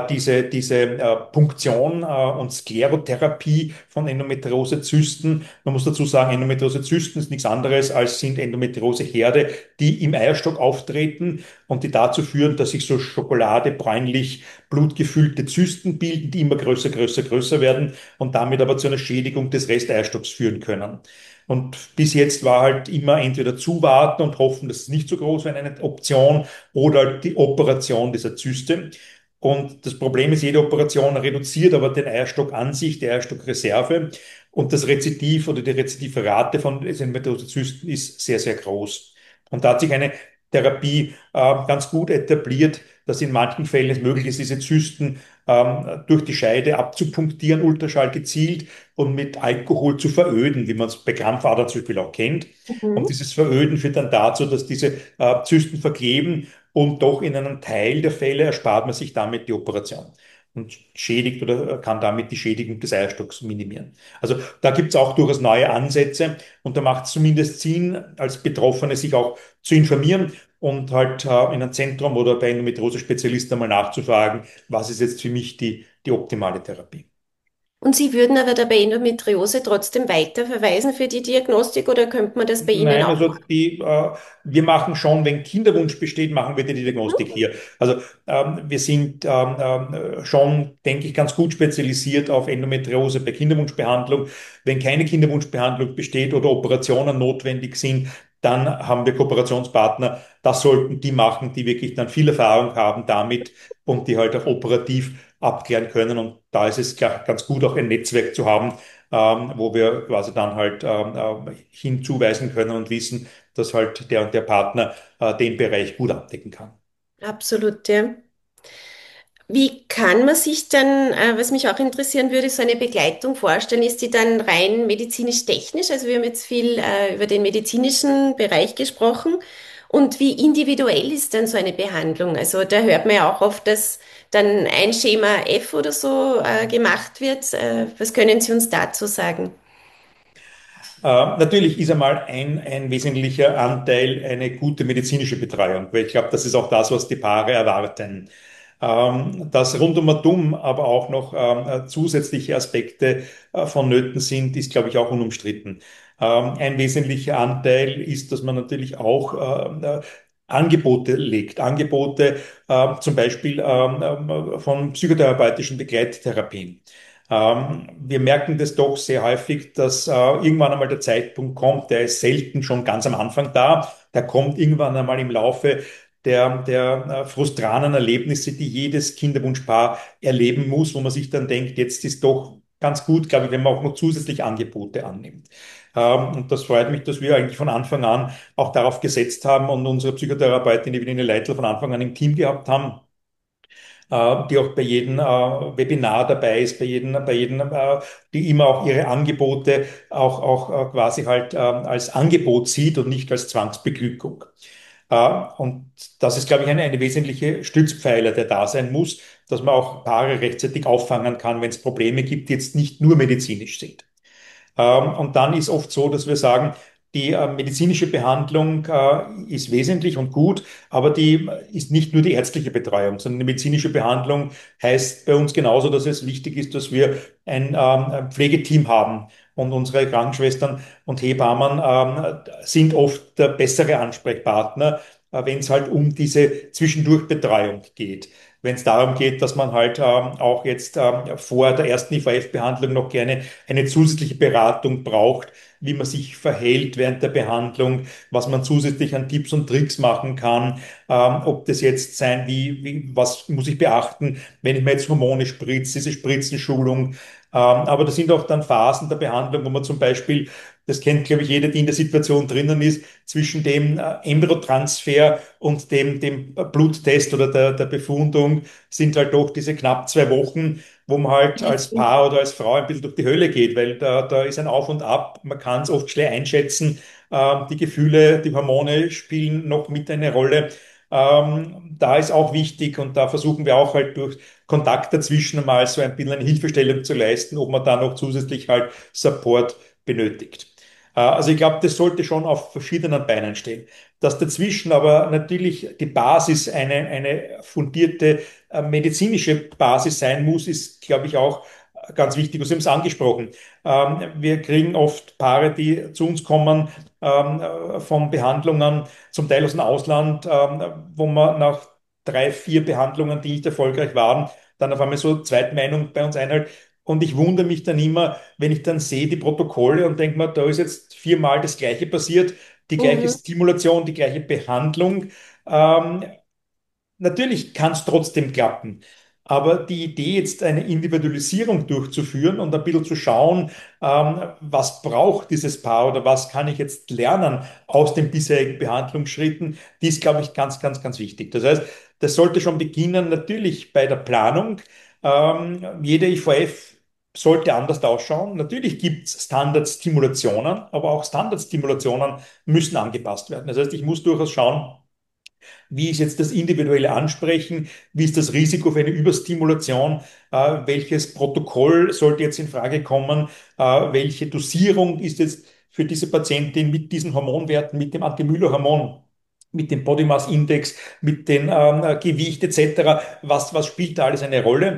diese Punktion und Sklerotherapie von Endometriosezysten. Man muss dazu sagen, Endometriosezysten ist nichts anderes als sind Endometrioseherde, die im Eierstock auftreten und die dazu führen, dass sich so schokoladebräunlich blutgefüllte Zysten bilden, die immer größer, größer, größer werden und damit aber zu einer Schädigung des Resteierstocks führen können. Und bis jetzt war halt immer entweder zuwarten und hoffen, dass es nicht so groß wäre, eine Option, oder halt die Operation dieser Zyste. Und das Problem ist, jede Operation reduziert aber den Eierstock an sich, die Eierstockreserve. Und das Rezidiv oder die Rezidivrate von Endometriosezysten ist sehr, sehr groß. Und da hat sich eine Therapie ganz gut etabliert, dass in manchen Fällen es möglich ist, diese Zysten durch die Scheide abzupunktieren, Ultraschall gezielt und mit Alkohol zu veröden, wie man es bei Krampfadern zum Beispiel auch kennt. Und Mhm. dieses Veröden führt dann dazu, dass diese Zysten verkleben und doch in einem Teil der Fälle erspart man sich damit die Operation und schädigt oder kann damit die Schädigung des Eierstocks minimieren. Also da gibt es auch durchaus neue Ansätze und da macht es zumindest Sinn, als Betroffene sich auch zu informieren und halt in einem Zentrum oder bei Endometriose-Spezialisten einmal nachzufragen, was ist jetzt für mich die optimale Therapie. Und Sie würden aber da bei Endometriose trotzdem weiterverweisen für die Diagnostik oder könnte man das bei Ihnen Nein, auch also machen? wir machen schon, wenn Kinderwunsch besteht, machen wir die Diagnostik hier. Also wir sind schon, denke ich, ganz gut spezialisiert auf Endometriose bei Kinderwunschbehandlung. Wenn keine Kinderwunschbehandlung besteht oder Operationen notwendig sind, dann haben wir Kooperationspartner. Das sollten die machen, die wirklich dann viel Erfahrung haben damit und die halt auch operativ abklären können. Und da ist es ganz gut, auch ein Netzwerk zu haben, wo wir quasi dann halt hinzuweisen können und wissen, dass halt der und der Partner den Bereich gut abdecken kann. Absolut, ja. Wie kann man sich dann, was mich auch interessieren würde, so eine Begleitung vorstellen? Ist die dann rein medizinisch-technisch? Also wir haben jetzt viel über den medizinischen Bereich gesprochen. Und wie individuell ist dann so eine Behandlung? Also da hört man ja auch oft, dass dann ein Schema F oder so gemacht wird. Was können Sie uns dazu sagen? Natürlich ist einmal ein wesentlicher Anteil eine gute medizinische Betreuung, weil ich glaube, das ist auch das, was die Paare erwarten. Dass rund aber auch noch zusätzliche Aspekte vonnöten sind, ist, glaube ich, auch unumstritten. Ein wesentlicher Anteil ist, dass man natürlich auch Angebote legt. Angebote zum Beispiel von psychotherapeutischen Begleittherapien. Wir merken das doch sehr häufig, dass irgendwann einmal der Zeitpunkt kommt, der ist selten schon ganz am Anfang da, der kommt irgendwann einmal im Laufe der frustranen Erlebnisse, die jedes Kinderwunschpaar erleben muss, wo man sich dann denkt, jetzt ist doch ganz gut, glaube ich, wenn man auch noch zusätzlich Angebote annimmt. Und das freut mich, dass wir eigentlich von Anfang an auch darauf gesetzt haben und unsere Psychotherapeutin, die Eveline Leitl, von Anfang an im Team gehabt haben, die auch bei jedem Webinar dabei ist, die immer auch ihre Angebote auch quasi halt als Angebot sieht und nicht als Zwangsbeglückung. Und das ist, glaube ich, eine wesentliche Stützpfeiler, der da sein muss, dass man auch Paare rechtzeitig auffangen kann, wenn es Probleme gibt, die jetzt nicht nur medizinisch sind. Und dann ist oft so, dass wir sagen, die medizinische Behandlung ist wesentlich und gut, aber die ist nicht nur die ärztliche Betreuung, sondern die medizinische Behandlung heißt bei uns genauso, dass es wichtig ist, dass wir ein Pflegeteam haben. Und unsere Krankenschwestern und Hebammen sind oft der bessere Ansprechpartner, wenn es halt um diese Zwischendurchbetreuung geht. Wenn es darum geht, dass man halt auch jetzt vor der ersten IVF-Behandlung noch gerne eine zusätzliche Beratung braucht, wie man sich verhält während der Behandlung, was man zusätzlich an Tipps und Tricks machen kann, ob das jetzt sein, was muss ich beachten, wenn ich mir jetzt Hormone spritze, diese Spritzenschulung. Aber das sind auch dann Phasen der Behandlung, wo man zum Beispiel, das kennt, glaube ich, jeder, die in der Situation drinnen ist, zwischen dem Embryotransfer und dem Bluttest oder der Befundung sind halt doch diese knapp 2 Wochen, wo man halt als Paar oder als Frau ein bisschen durch die Hölle geht, weil da ist ein Auf und Ab. Man kann es oft schwer einschätzen. Die Gefühle, die Hormone spielen noch mit eine Rolle. Da ist auch wichtig und da versuchen wir auch halt durch Kontakt dazwischen mal so ein bisschen eine Hilfestellung zu leisten, ob man da noch zusätzlich halt Support benötigt. Also ich glaube, das sollte schon auf verschiedenen Beinen stehen. Dass dazwischen aber natürlich die Basis eine fundierte medizinische Basis sein muss, ist, glaube ich, auch ganz wichtig. Sie haben es angesprochen. Wir kriegen oft Paare, die zu uns kommen von Behandlungen, zum Teil aus dem Ausland, wo man nach 3, 4 Behandlungen, die nicht erfolgreich waren, dann auf einmal so Zweitmeinung bei uns einhält. Und ich wundere mich dann immer, wenn ich dann sehe die Protokolle und denke mir, da ist jetzt 4-mal das Gleiche passiert, die gleiche Mhm. Stimulation, die gleiche Behandlung. Ähm, Natürlich kann es trotzdem klappen. Aber die Idee, jetzt eine Individualisierung durchzuführen und ein bisschen zu schauen, was braucht dieses Paar oder was kann ich jetzt lernen aus den bisherigen Behandlungsschritten, die ist, glaube ich, ganz, ganz, ganz wichtig. Das heißt, das sollte schon beginnen, natürlich bei der Planung. Jede IVF sollte anders ausschauen. Natürlich gibt es Standardstimulationen, aber auch Standardstimulationen müssen angepasst werden. Das heißt, ich muss durchaus schauen, wie ist jetzt das individuelle Ansprechen? Wie ist das Risiko für eine Überstimulation? Welches Protokoll sollte jetzt in Frage kommen? Welche Dosierung ist jetzt für diese Patientin mit diesen Hormonwerten, mit dem Anti-Müller-Hormon, mit dem Body Mass Index, mit dem Gewicht etc.? Was spielt da alles eine Rolle?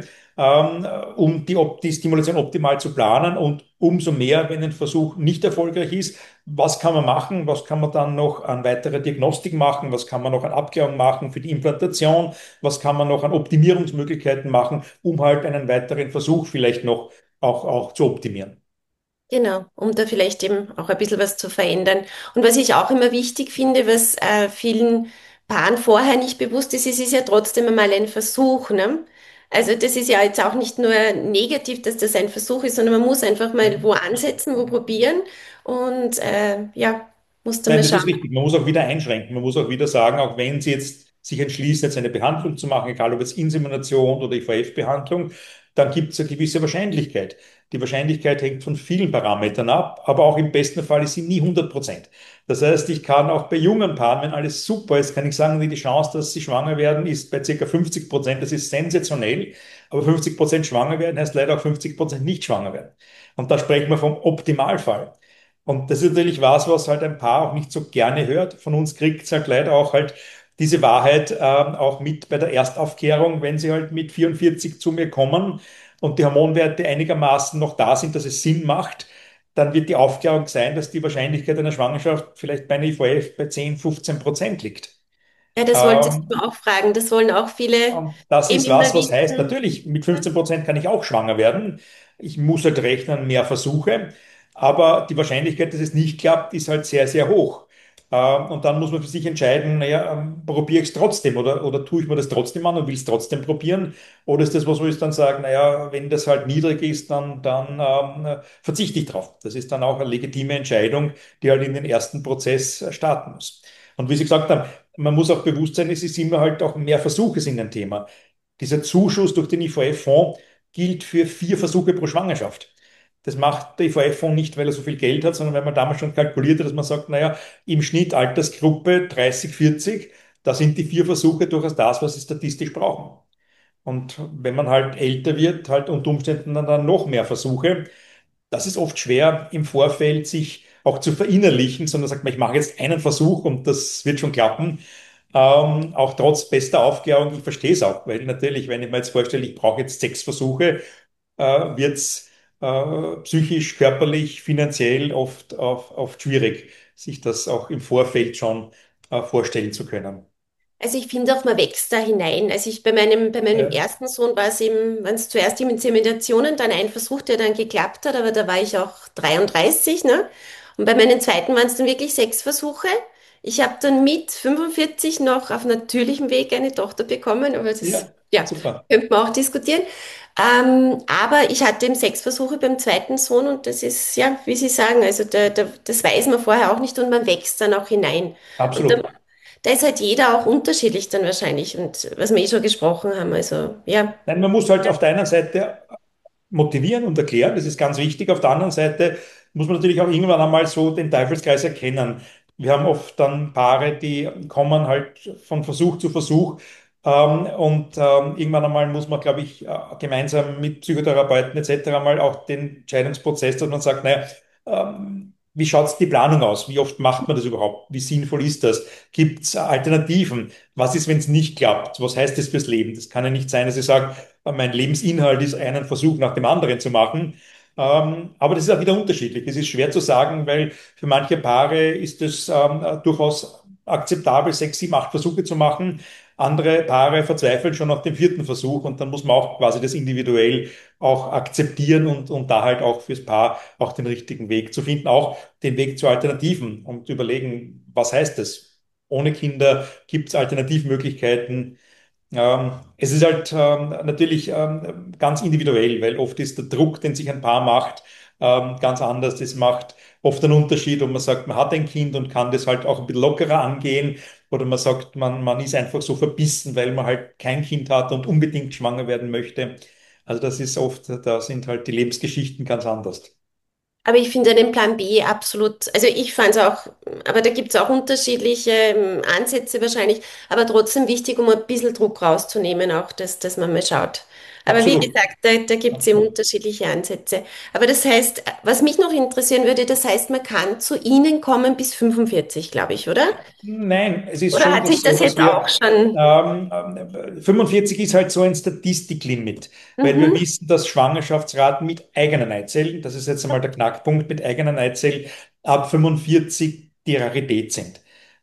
Um die Stimulation optimal zu planen und umso mehr, wenn ein Versuch nicht erfolgreich ist, was kann man machen? Was kann man dann noch an weiterer Diagnostik machen? Was kann man noch an Abklärung machen für die Implantation? Was kann man noch an Optimierungsmöglichkeiten machen, um halt einen weiteren Versuch vielleicht noch auch zu optimieren? Genau, um da vielleicht eben auch ein bisschen was zu verändern. Und was ich auch immer wichtig finde, was vielen Paaren vorher nicht bewusst ist, es ist ja trotzdem einmal ein Versuch, ne? Also das ist ja jetzt auch nicht nur negativ, dass das ein Versuch ist, sondern man muss einfach mal wo ansetzen, wo probieren und ja, muss dann Nein, mal das ist schauen. richtig. Man muss auch wieder einschränken. Man muss auch wieder sagen, auch wenn Sie jetzt sich entschließen, jetzt eine Behandlung zu machen, egal ob jetzt Insemination oder IVF-Behandlung, dann gibt es eine gewisse Wahrscheinlichkeit. Die Wahrscheinlichkeit hängt von vielen Parametern ab, aber auch im besten Fall ist sie nie 100%. Das heißt, ich kann auch bei jungen Paaren, wenn alles super ist, kann ich sagen, die Chance, dass sie schwanger werden, ist bei ca. 50%. Das ist sensationell. Aber 50% schwanger werden heißt leider auch 50% nicht schwanger werden. Und da sprechen wir vom Optimalfall. Und das ist natürlich was halt ein Paar auch nicht so gerne hört. Von uns kriegt es halt leider auch halt diese Wahrheit auch mit bei der Erstaufklärung, wenn sie halt mit 44 zu mir kommen und die Hormonwerte einigermaßen noch da sind, dass es Sinn macht, dann wird die Aufklärung sein, dass die Wahrscheinlichkeit einer Schwangerschaft vielleicht bei einer IVF bei 10, 15% liegt. Ja, das wollte ich Ähm, auch fragen. Das wollen auch viele und das eben ist immer was heißt, wissen. natürlich, mit 15% kann ich auch schwanger werden. ich muss halt rechnen, mehr Versuche. Aber die Wahrscheinlichkeit, dass es nicht klappt, ist halt sehr, sehr hoch. Und dann muss man für sich entscheiden, naja, probiere ich es trotzdem oder tue ich mir das trotzdem an und will es trotzdem probieren? Oder ist das was, wo ich dann sage, naja, wenn das halt niedrig ist, dann verzichte ich drauf. Das ist dann auch eine legitime Entscheidung, die halt in den ersten Prozess starten muss. Und wie Sie gesagt haben, man muss auch bewusst sein, es ist immer halt auch mehr Versuche sind ein Thema. Dieser Zuschuss durch den IVF-Fonds gilt für 4 Versuche pro Schwangerschaft. Das macht der IVF-Fonds nicht, weil er so viel Geld hat, sondern weil man damals schon kalkuliert hat, dass man sagt, naja, im Schnitt Altersgruppe 30, 40, da sind die 4 Versuche durchaus das, was sie statistisch brauchen. Und wenn man halt älter wird, halt unter Umständen dann noch mehr Versuche. Das ist oft schwer im Vorfeld sich auch zu verinnerlichen, sondern sagt man, ich mache jetzt einen Versuch und das wird schon klappen. Auch trotz bester Aufklärung, ich verstehe es auch, weil natürlich, wenn ich mir jetzt vorstelle, ich brauche jetzt 6 Versuche, wird es psychisch, körperlich, finanziell oft schwierig, sich das auch im Vorfeld schon vorstellen zu können. Also ich finde auch, man wächst da hinein. Also bei meinem Ja, ersten Sohn war es eben, waren es zuerst die Inseminationen, dann ein Versuch, der dann geklappt hat, aber da war ich auch 33, ne? Und bei meinem zweiten waren es dann wirklich 6 Versuche. Ich habe dann mit 45 noch auf natürlichem Weg eine Tochter bekommen, aber das, ja, ja, super. könnte man auch diskutieren. Aber ich hatte eben 6 Versuche beim zweiten Sohn und das ist, ja, wie Sie sagen, also das weiß man vorher auch nicht und man wächst dann auch hinein. Und Absolut. da ist halt jeder auch unterschiedlich dann wahrscheinlich und was wir eh schon gesprochen haben, also ja. Nein, man muss halt auf der einen Seite motivieren und erklären, das ist ganz wichtig. Auf der anderen Seite muss man natürlich auch irgendwann einmal so den Teufelskreis erkennen. Wir haben oft dann Paare, die kommen halt von Versuch zu Versuch. Irgendwann einmal muss man, glaube ich, gemeinsam mit Psychotherapeuten etc. mal auch den Entscheidungsprozess, dass man sagt, naja, wie schaut die Planung aus? Wie oft macht man das überhaupt? Wie sinnvoll ist das? Gibt es Alternativen? Was ist, wenn es nicht klappt? Was heißt das fürs Leben? Das kann ja nicht sein, dass ich sage, mein Lebensinhalt ist, einen Versuch nach dem anderen zu machen. Aber das ist auch wieder unterschiedlich. Es ist schwer zu sagen, weil für manche Paare ist es durchaus akzeptabel, 6, 7, 8 Versuche zu machen. Andere Paare verzweifeln schon nach dem 4. Versuch und dann muss man auch quasi das individuell auch akzeptieren und da halt auch fürs Paar auch den richtigen Weg zu finden, auch den Weg zu Alternativen und überlegen, was heißt das? Ohne Kinder gibt es Alternativmöglichkeiten. Es ist halt natürlich ganz individuell, weil oft ist der Druck, den sich ein Paar macht, ganz anders. Das macht oft einen Unterschied, ob man sagt, man hat ein Kind und kann das halt auch ein bisschen lockerer angehen, oder man sagt, man ist einfach so verbissen, weil man halt kein Kind hat und unbedingt schwanger werden möchte. Also das ist oft, da sind halt die Lebensgeschichten ganz anders. Aber ich finde den Plan B absolut, also ich fand es auch, aber da gibt es auch unterschiedliche Ansätze wahrscheinlich, aber trotzdem wichtig, um ein bisschen Druck rauszunehmen, auch dass man mal schaut. Aber wie Absolut, gesagt, da gibt es eben absolut. unterschiedliche Ansätze. Aber das heißt, was mich noch interessieren würde, das heißt, man kann zu Ihnen kommen bis 45, glaube ich, oder? Nein, es ist Oder schon hat sich das so, das dass jetzt wir auch schon? 45 ist halt so ein Statistiklimit, weil wir Mhm. wissen, dass Schwangerschaftsraten mit eigenen Eizellen, das ist jetzt einmal der Knackpunkt, mit eigenen Eizellen ab 45 die Rarität sind.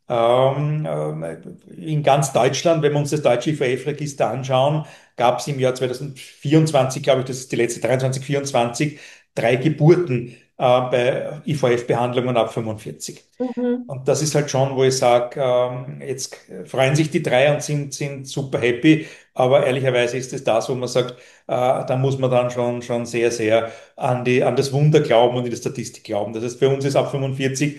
In ganz Deutschland, wenn wir uns das deutsche IVF-Register anschauen, gab es im Jahr 2024, glaube ich, das ist die letzte 23, 24, 3 Geburten bei IVF-Behandlungen ab 45. Mhm. Und das ist halt schon, wo ich sage, jetzt freuen sich die drei und sind super happy. Aber ehrlicherweise ist es das, wo man sagt, da muss man dann schon sehr, sehr an das Wunder glauben und in die Statistik glauben. Das heißt, für uns ist ab 45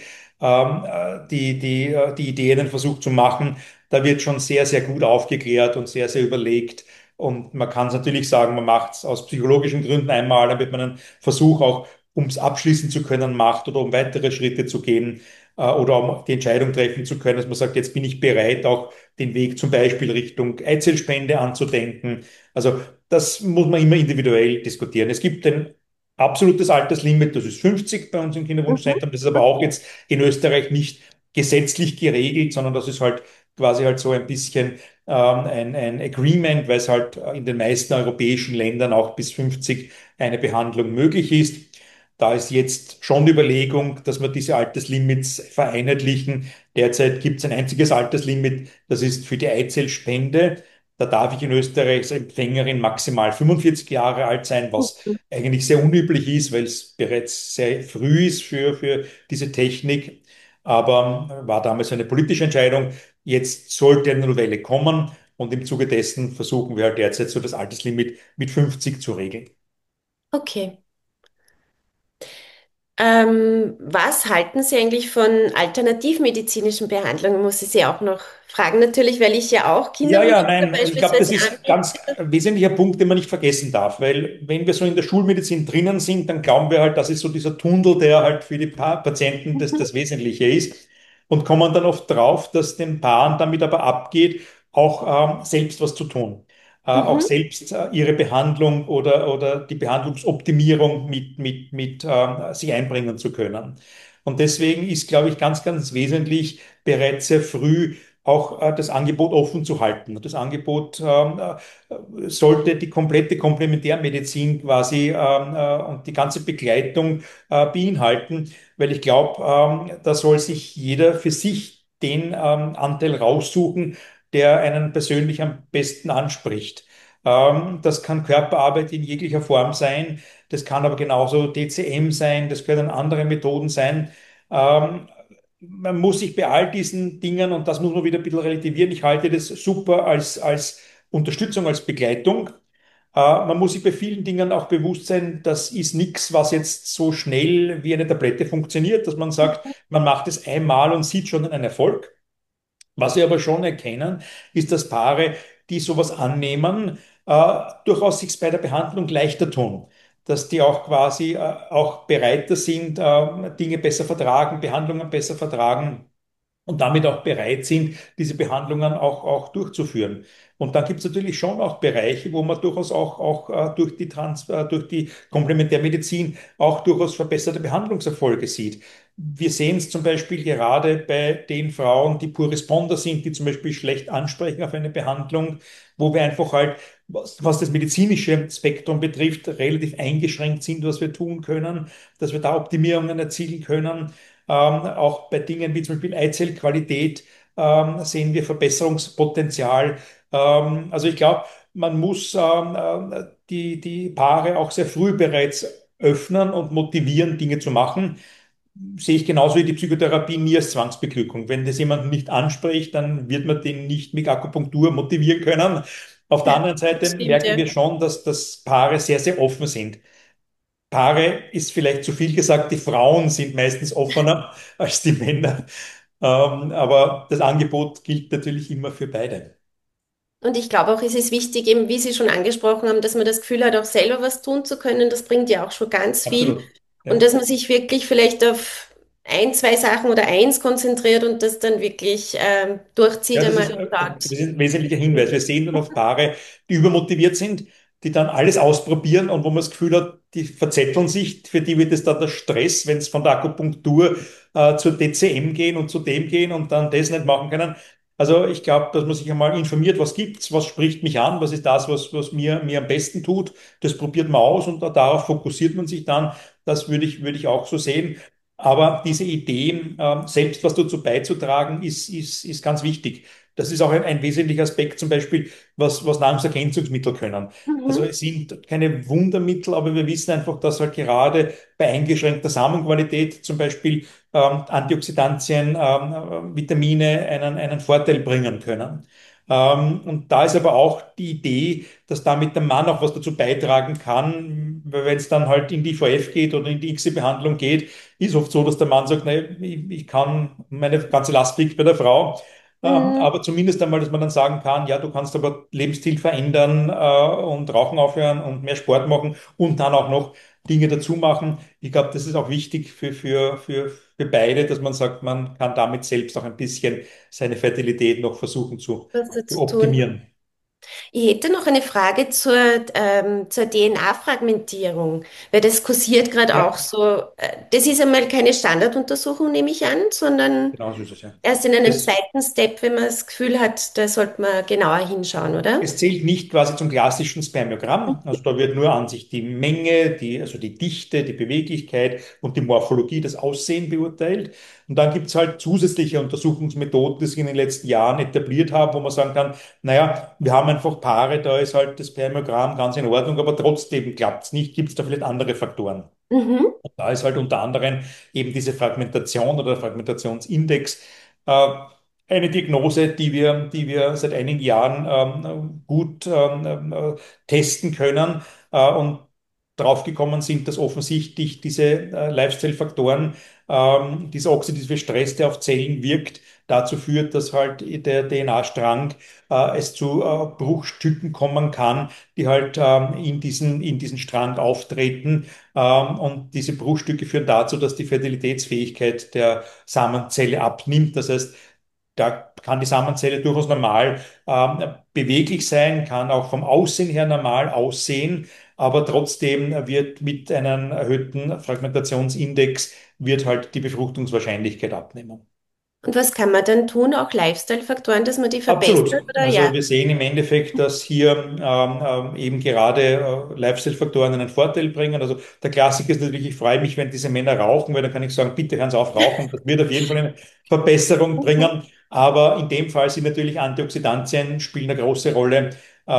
die Idee, einen Versuch zu machen, da wird schon sehr, sehr gut aufgeklärt und sehr, sehr überlegt. Und man kann es natürlich sagen, man macht es aus psychologischen Gründen einmal, damit man einen Versuch auch, um es abschließen zu können, macht oder um weitere Schritte zu gehen oder um die Entscheidung treffen zu können, dass man sagt, jetzt bin ich bereit, auch den Weg zum Beispiel Richtung Eizellspende anzudenken. Also das muss man immer individuell diskutieren. Es gibt ein absolutes Alterslimit, das ist 50 bei uns im Mhm. Kinderwunschzentrum. Das ist aber auch Okay. jetzt in Österreich nicht gesetzlich geregelt, sondern das ist halt quasi halt so ein bisschen ein Agreement, weil es halt in den meisten europäischen Ländern auch bis 50 eine Behandlung möglich ist. Da ist jetzt schon die Überlegung, dass wir diese Alterslimits vereinheitlichen. Derzeit gibt es ein einziges Alterslimit, das ist für die Eizellspende. Da darf ich in Österreich als Empfängerin maximal 45 Jahre alt sein, was eigentlich sehr unüblich ist, weil es bereits sehr früh ist für diese Technik. Aber war damals eine politische Entscheidung. Jetzt sollte eine Novelle kommen und im Zuge dessen versuchen wir halt derzeit so das Alterslimit mit 50 zu regeln. Okay. Was halten Sie eigentlich von alternativmedizinischen Behandlungen? Muss ich Sie auch noch fragen, natürlich, weil ich ja auch Ja, ja, Kinderwunschhilfe nein, ich glaube, das beispielsweise ist anbiete. ganz ein wesentlicher Punkt, den man nicht vergessen darf, weil wenn wir so in der Schulmedizin drinnen sind, dann glauben wir halt, das ist so dieser Tunnel, der halt für die Patienten das Mhm. Wesentliche ist und kommen dann oft drauf, dass den Paaren damit aber abgeht, auch selbst was zu tun. Auch Mhm. selbst ihre Behandlung oder die Behandlungsoptimierung mit sich einbringen zu können. Und deswegen ist, glaube ich, ganz, ganz wesentlich, bereits sehr früh auch das Angebot offen zu halten. Das Angebot sollte die komplette Komplementärmedizin quasi und die ganze Begleitung beinhalten, weil ich glaube, da soll sich jeder für sich den Anteil raussuchen, der einen persönlich am besten anspricht. Das kann Körperarbeit in jeglicher Form sein, das kann aber genauso DCM sein, das können andere Methoden sein. Ähm, Man muss sich bei all diesen Dingen, und das muss man wieder ein bisschen relativieren, ich halte das super als Unterstützung, als Begleitung. Man muss sich bei vielen Dingen auch bewusst sein, das ist nichts, was jetzt so schnell wie eine Tablette funktioniert, dass man sagt, man macht es einmal und sieht schon einen Erfolg. Was wir aber schon erkennen, ist, dass Paare, die sowas annehmen, durchaus sich bei der Behandlung leichter tun. Dass die auch quasi auch bereiter sind, Dinge besser vertragen, Behandlungen besser vertragen und damit auch bereit sind, diese Behandlungen auch durchzuführen. Und dann gibt es natürlich schon auch Bereiche, wo man durchaus auch durch die Komplementärmedizin auch durchaus verbesserte Behandlungserfolge sieht. Wir sehen es zum Beispiel gerade bei den Frauen, die Poor Responder sind, die zum Beispiel schlecht ansprechen auf eine Behandlung, wo wir einfach halt, was das medizinische Spektrum betrifft, relativ eingeschränkt sind, was wir tun können, dass wir da Optimierungen erzielen können. Auch bei Dingen wie zum Beispiel Eizellqualität sehen wir Verbesserungspotenzial. Also ich glaube, man muss die Paare auch sehr früh bereits öffnen und motivieren, Dinge zu machen. Sehe ich genauso wie die Psychotherapie nie als Zwangsbeglückung. Wenn das jemanden nicht anspricht, dann wird man den nicht mit Akupunktur motivieren können. Auf der Ja, anderen Seite stimmt, merken ja. wir schon, dass Paare sehr, sehr offen sind. Paare ist vielleicht zu viel gesagt, die Frauen sind meistens offener als die Männer. Aber das Angebot gilt natürlich immer für beide. Und ich glaube auch, es ist wichtig, eben wie Sie schon angesprochen haben, dass man das Gefühl hat, auch selber was tun zu können. Das bringt ja auch schon ganz viel. Absolut. Und Ja. dass man sich wirklich vielleicht auf ein, zwei Sachen oder eins konzentriert und das dann wirklich durchzieht Ja, einmal und das sagt. ist ein wesentlicher Hinweis. Wir sehen dann oft Paare, die übermotiviert sind, die dann alles ausprobieren und wo man das Gefühl hat, die verzetteln sich. Für die wird es dann der Stress, wenn es von der Akupunktur zur DCM gehen und zu dem gehen und dann das nicht machen können. Also ich glaube, dass man sich einmal informiert, was gibt's, was spricht mich an, was ist das, was mir am besten tut. Das probiert man aus und darauf fokussiert man sich dann. Das würde ich auch so sehen. Aber diese Ideen, selbst was dazu beizutragen, ist ganz wichtig. Das ist auch ein wesentlicher Aspekt, zum Beispiel, was Nahrungsergänzungsmittel können. Also Mhm. es sind keine Wundermittel, aber wir wissen einfach, dass halt gerade bei eingeschränkter Samenqualität zum Beispiel Antioxidantien, Vitamine einen Vorteil bringen können. Und da ist aber auch die Idee, dass damit der Mann auch was dazu beitragen kann, weil wenn es dann halt in die IVF geht oder in die ICSI-Behandlung geht, ist oft so, dass der Mann sagt, nee, ich kann, meine ganze Last liegt bei der Frau. Mhm. Aber zumindest einmal, dass man dann sagen kann, ja, du kannst aber Lebensstil verändern und Rauchen aufhören und mehr Sport machen und dann auch noch Dinge dazu machen. Ich glaube, das ist auch wichtig für beide, dass man sagt, man kann damit selbst auch ein bisschen seine Fertilität noch versuchen Was zu dazu tun. optimieren. Ich hätte noch eine Frage zur DNA-Fragmentierung, weil das kursiert gerade Ja, auch so. Das ist einmal keine Standarduntersuchung, nehme ich an, sondern genau so ist es ja. erst in einem Es, zweiten Step, wenn man das Gefühl hat, da sollte man genauer hinschauen, oder? Es zählt nicht quasi zum klassischen Spermiogramm. Also da wird nur an sich die Menge, also die Dichte, die Beweglichkeit und die Morphologie, das Aussehen beurteilt. Und dann gibt es halt zusätzliche Untersuchungsmethoden, die sich in den letzten Jahren etabliert haben, wo man sagen kann, naja, wir haben haben einfach Paare, da ist halt das Spermiogramm ganz in Ordnung, aber trotzdem klappt es nicht. Gibt es da vielleicht andere Faktoren? Mhm. Und da ist halt unter anderem eben diese Fragmentation oder Fragmentationsindex äh, eine Diagnose, die wir seit einigen Jahren gut testen können und draufgekommen sind, dass offensichtlich diese Lifestyle-Faktoren, dieser oxidative Stress, der auf Zellen wirkt, dazu führt, dass halt der DNA-Strang es zu Bruchstücken kommen kann, die halt in diesen Strang auftreten. Und diese Bruchstücke führen dazu, dass die Fertilitätsfähigkeit der Samenzelle abnimmt. Das heißt, da kann die Samenzelle durchaus normal beweglich sein, kann auch vom Aussehen her normal aussehen, aber trotzdem wird mit einem erhöhten Fragmentationsindex wird halt die Befruchtungswahrscheinlichkeit abnehmen. Und was kann man dann tun? Auch Lifestyle-Faktoren, dass man die verbessert, Absolut. oder Also ja? wir sehen im Endeffekt, dass hier eben gerade Lifestyle-Faktoren einen Vorteil bringen. Also der Klassiker ist natürlich, ich freue mich, wenn diese Männer rauchen, weil dann kann ich sagen, bitte hören Sie auf rauchen. Das wird auf jeden Fall eine Verbesserung Mhm. bringen. Aber in dem Fall sind natürlich Antioxidantien spielen eine große Rolle.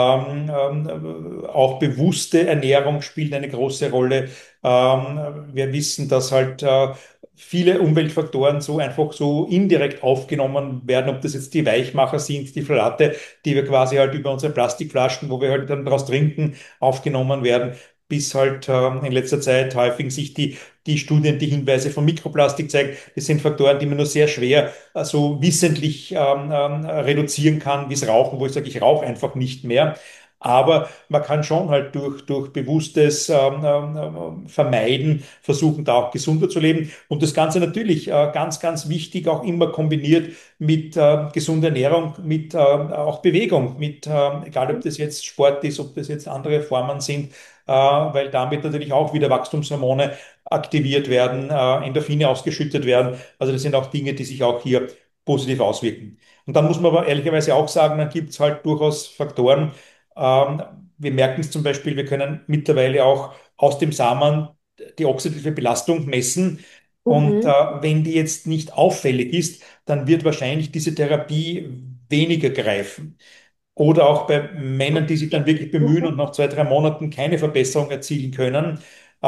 Auch bewusste Ernährung spielt eine große Rolle. Wir wissen, dass halt viele Umweltfaktoren so einfach so indirekt aufgenommen werden, ob das jetzt die Weichmacher sind, die Phthalate, die wir quasi halt über unsere Plastikflaschen, wo wir halt dann daraus trinken, aufgenommen werden, bis halt in letzter Zeit häufig sich die Studien, die Hinweise von Mikroplastik zeigen. Das sind Faktoren, die man nur sehr schwer so wissentlich reduzieren kann, wie es Rauchen, wo ich sage, ich rauche einfach nicht mehr. Aber man kann schon halt durch bewusstes Vermeiden versuchen, da auch gesunder zu leben. Und das Ganze natürlich ganz, ganz wichtig, auch immer kombiniert mit gesunder Ernährung, mit auch Bewegung, mit, egal ob das jetzt Sport ist, ob das jetzt andere Formen sind, weil damit natürlich auch wieder Wachstumshormone aktiviert werden, Endorphine ausgeschüttet werden. Also das sind auch Dinge, die sich auch hier positiv auswirken. Und dann muss man aber ehrlicherweise auch sagen, dann gibt es halt durchaus Faktoren. Ähm, Wir merken es zum Beispiel, wir können mittlerweile auch aus dem Samen die oxidative Belastung messen. Und Mhm. wenn die jetzt nicht auffällig ist, dann wird wahrscheinlich diese Therapie weniger greifen. Oder auch bei Männern, die sich dann wirklich bemühen und Mhm. nach 2, 3 Monaten keine Verbesserung erzielen können,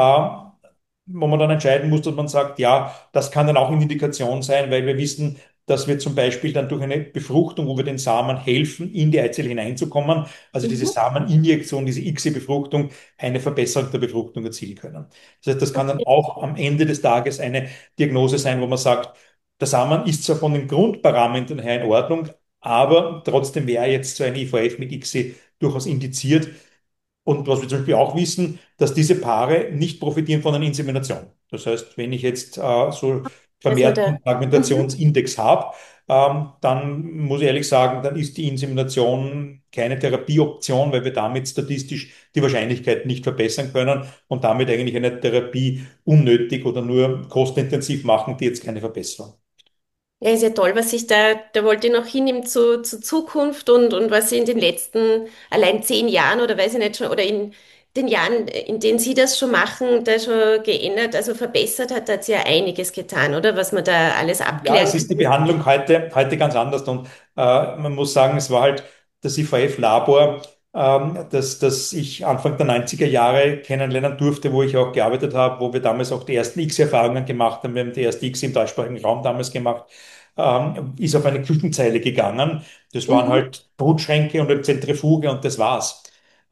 wo man dann entscheiden muss, dass man sagt, ja, das kann dann auch eine Indikation sein, weil wir wissen, dass wir zum Beispiel dann durch eine Befruchtung, wo wir den Samen helfen, in die Eizelle hineinzukommen, also diese Mhm. Sameninjektion, diese ICSI-Befruchtung, eine Verbesserung der Befruchtung erzielen können. Das heißt, das kann dann Okay. auch am Ende des Tages eine Diagnose sein, wo man sagt, der Samen ist zwar von den Grundparametern her in Ordnung, aber trotzdem wäre jetzt so ein IVF mit ICSI durchaus indiziert. Und was wir zum Beispiel auch wissen, dass diese Paare nicht profitieren von einer Insemination. Das heißt, wenn ich jetzt so Dass man da. vermehrten Mhm. Fragmentationsindex habe, dann muss ich ehrlich sagen, dann ist die Insemination keine Therapieoption, weil wir damit statistisch die Wahrscheinlichkeit nicht verbessern können und damit eigentlich eine Therapie unnötig oder nur kostenintensiv machen, die jetzt keine Verbesserung. Ja, ist ja toll, was sich da wollte ich noch hinnehmen zur Zukunft und was sie in den letzten allein 10 Jahren oder weiß ich nicht schon, oder in den Jahren, in denen Sie das schon machen, da schon geändert, also verbessert hat sie ja einiges getan, oder? Was man da alles Ja, abklären es ist die kann. Behandlung heute ganz anders und man muss sagen, es war halt das IVF-Labor, das ich Anfang der 90er Jahre kennenlernen durfte, wo ich auch gearbeitet habe, wo wir damals auch die ersten X-Erfahrungen gemacht haben. Wir haben die erste X im deutschsprachigen Raum damals gemacht, ist auf eine Küchenzeile gegangen. Das waren Mhm. halt Brutschränke und eine Zentrifuge und das war's.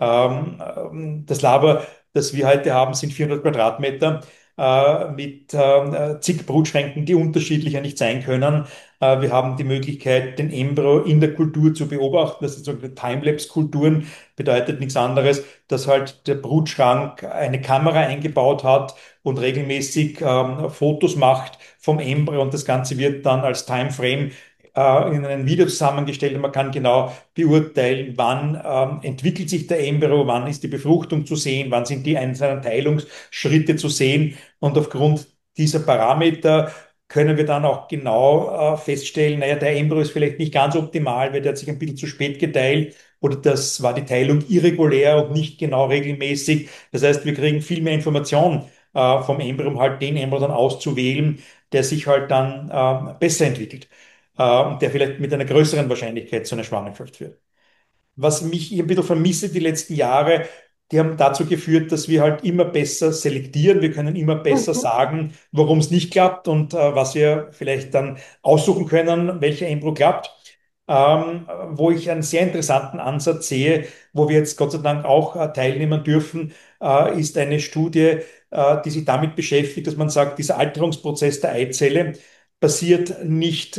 Das Labor, das wir heute haben, sind 400 Quadratmeter mit zig Brutschränken, die unterschiedlicher nicht sein können. Wir haben die Möglichkeit, den Embryo in der Kultur zu beobachten. Das sind sogenannte Timelapse-Kulturen, bedeutet nichts anderes, dass halt der Brutschrank eine Kamera eingebaut hat und regelmäßig Fotos macht vom Embryo und das Ganze wird dann als Timeframe in ein Video zusammengestellt und man kann genau beurteilen, wann entwickelt sich der Embryo, wann ist die Befruchtung zu sehen, wann sind die einzelnen Teilungsschritte zu sehen. Und aufgrund dieser Parameter können wir dann auch genau feststellen, naja, der Embryo ist vielleicht nicht ganz optimal, weil der hat sich ein bisschen zu spät geteilt oder das war die Teilung irregulär und nicht genau regelmäßig. Das heißt, wir kriegen viel mehr Information vom Embryo, um halt den Embryo dann auszuwählen, der sich halt dann besser entwickelt und der vielleicht mit einer größeren Wahrscheinlichkeit zu einer Schwangerschaft führt. was mich ein bisschen vermisse die letzten Jahre, die haben dazu geführt, dass wir halt immer besser selektieren. Wir können immer besser Mhm. sagen, warum es nicht klappt und was wir vielleicht dann aussuchen können, welcher Embryo klappt. Wo ich einen sehr interessanten Ansatz sehe, wo wir jetzt Gott sei Dank auch teilnehmen dürfen, ist eine Studie, die sich damit beschäftigt, dass man sagt, dieser Alterungsprozess der Eizelle passiert nicht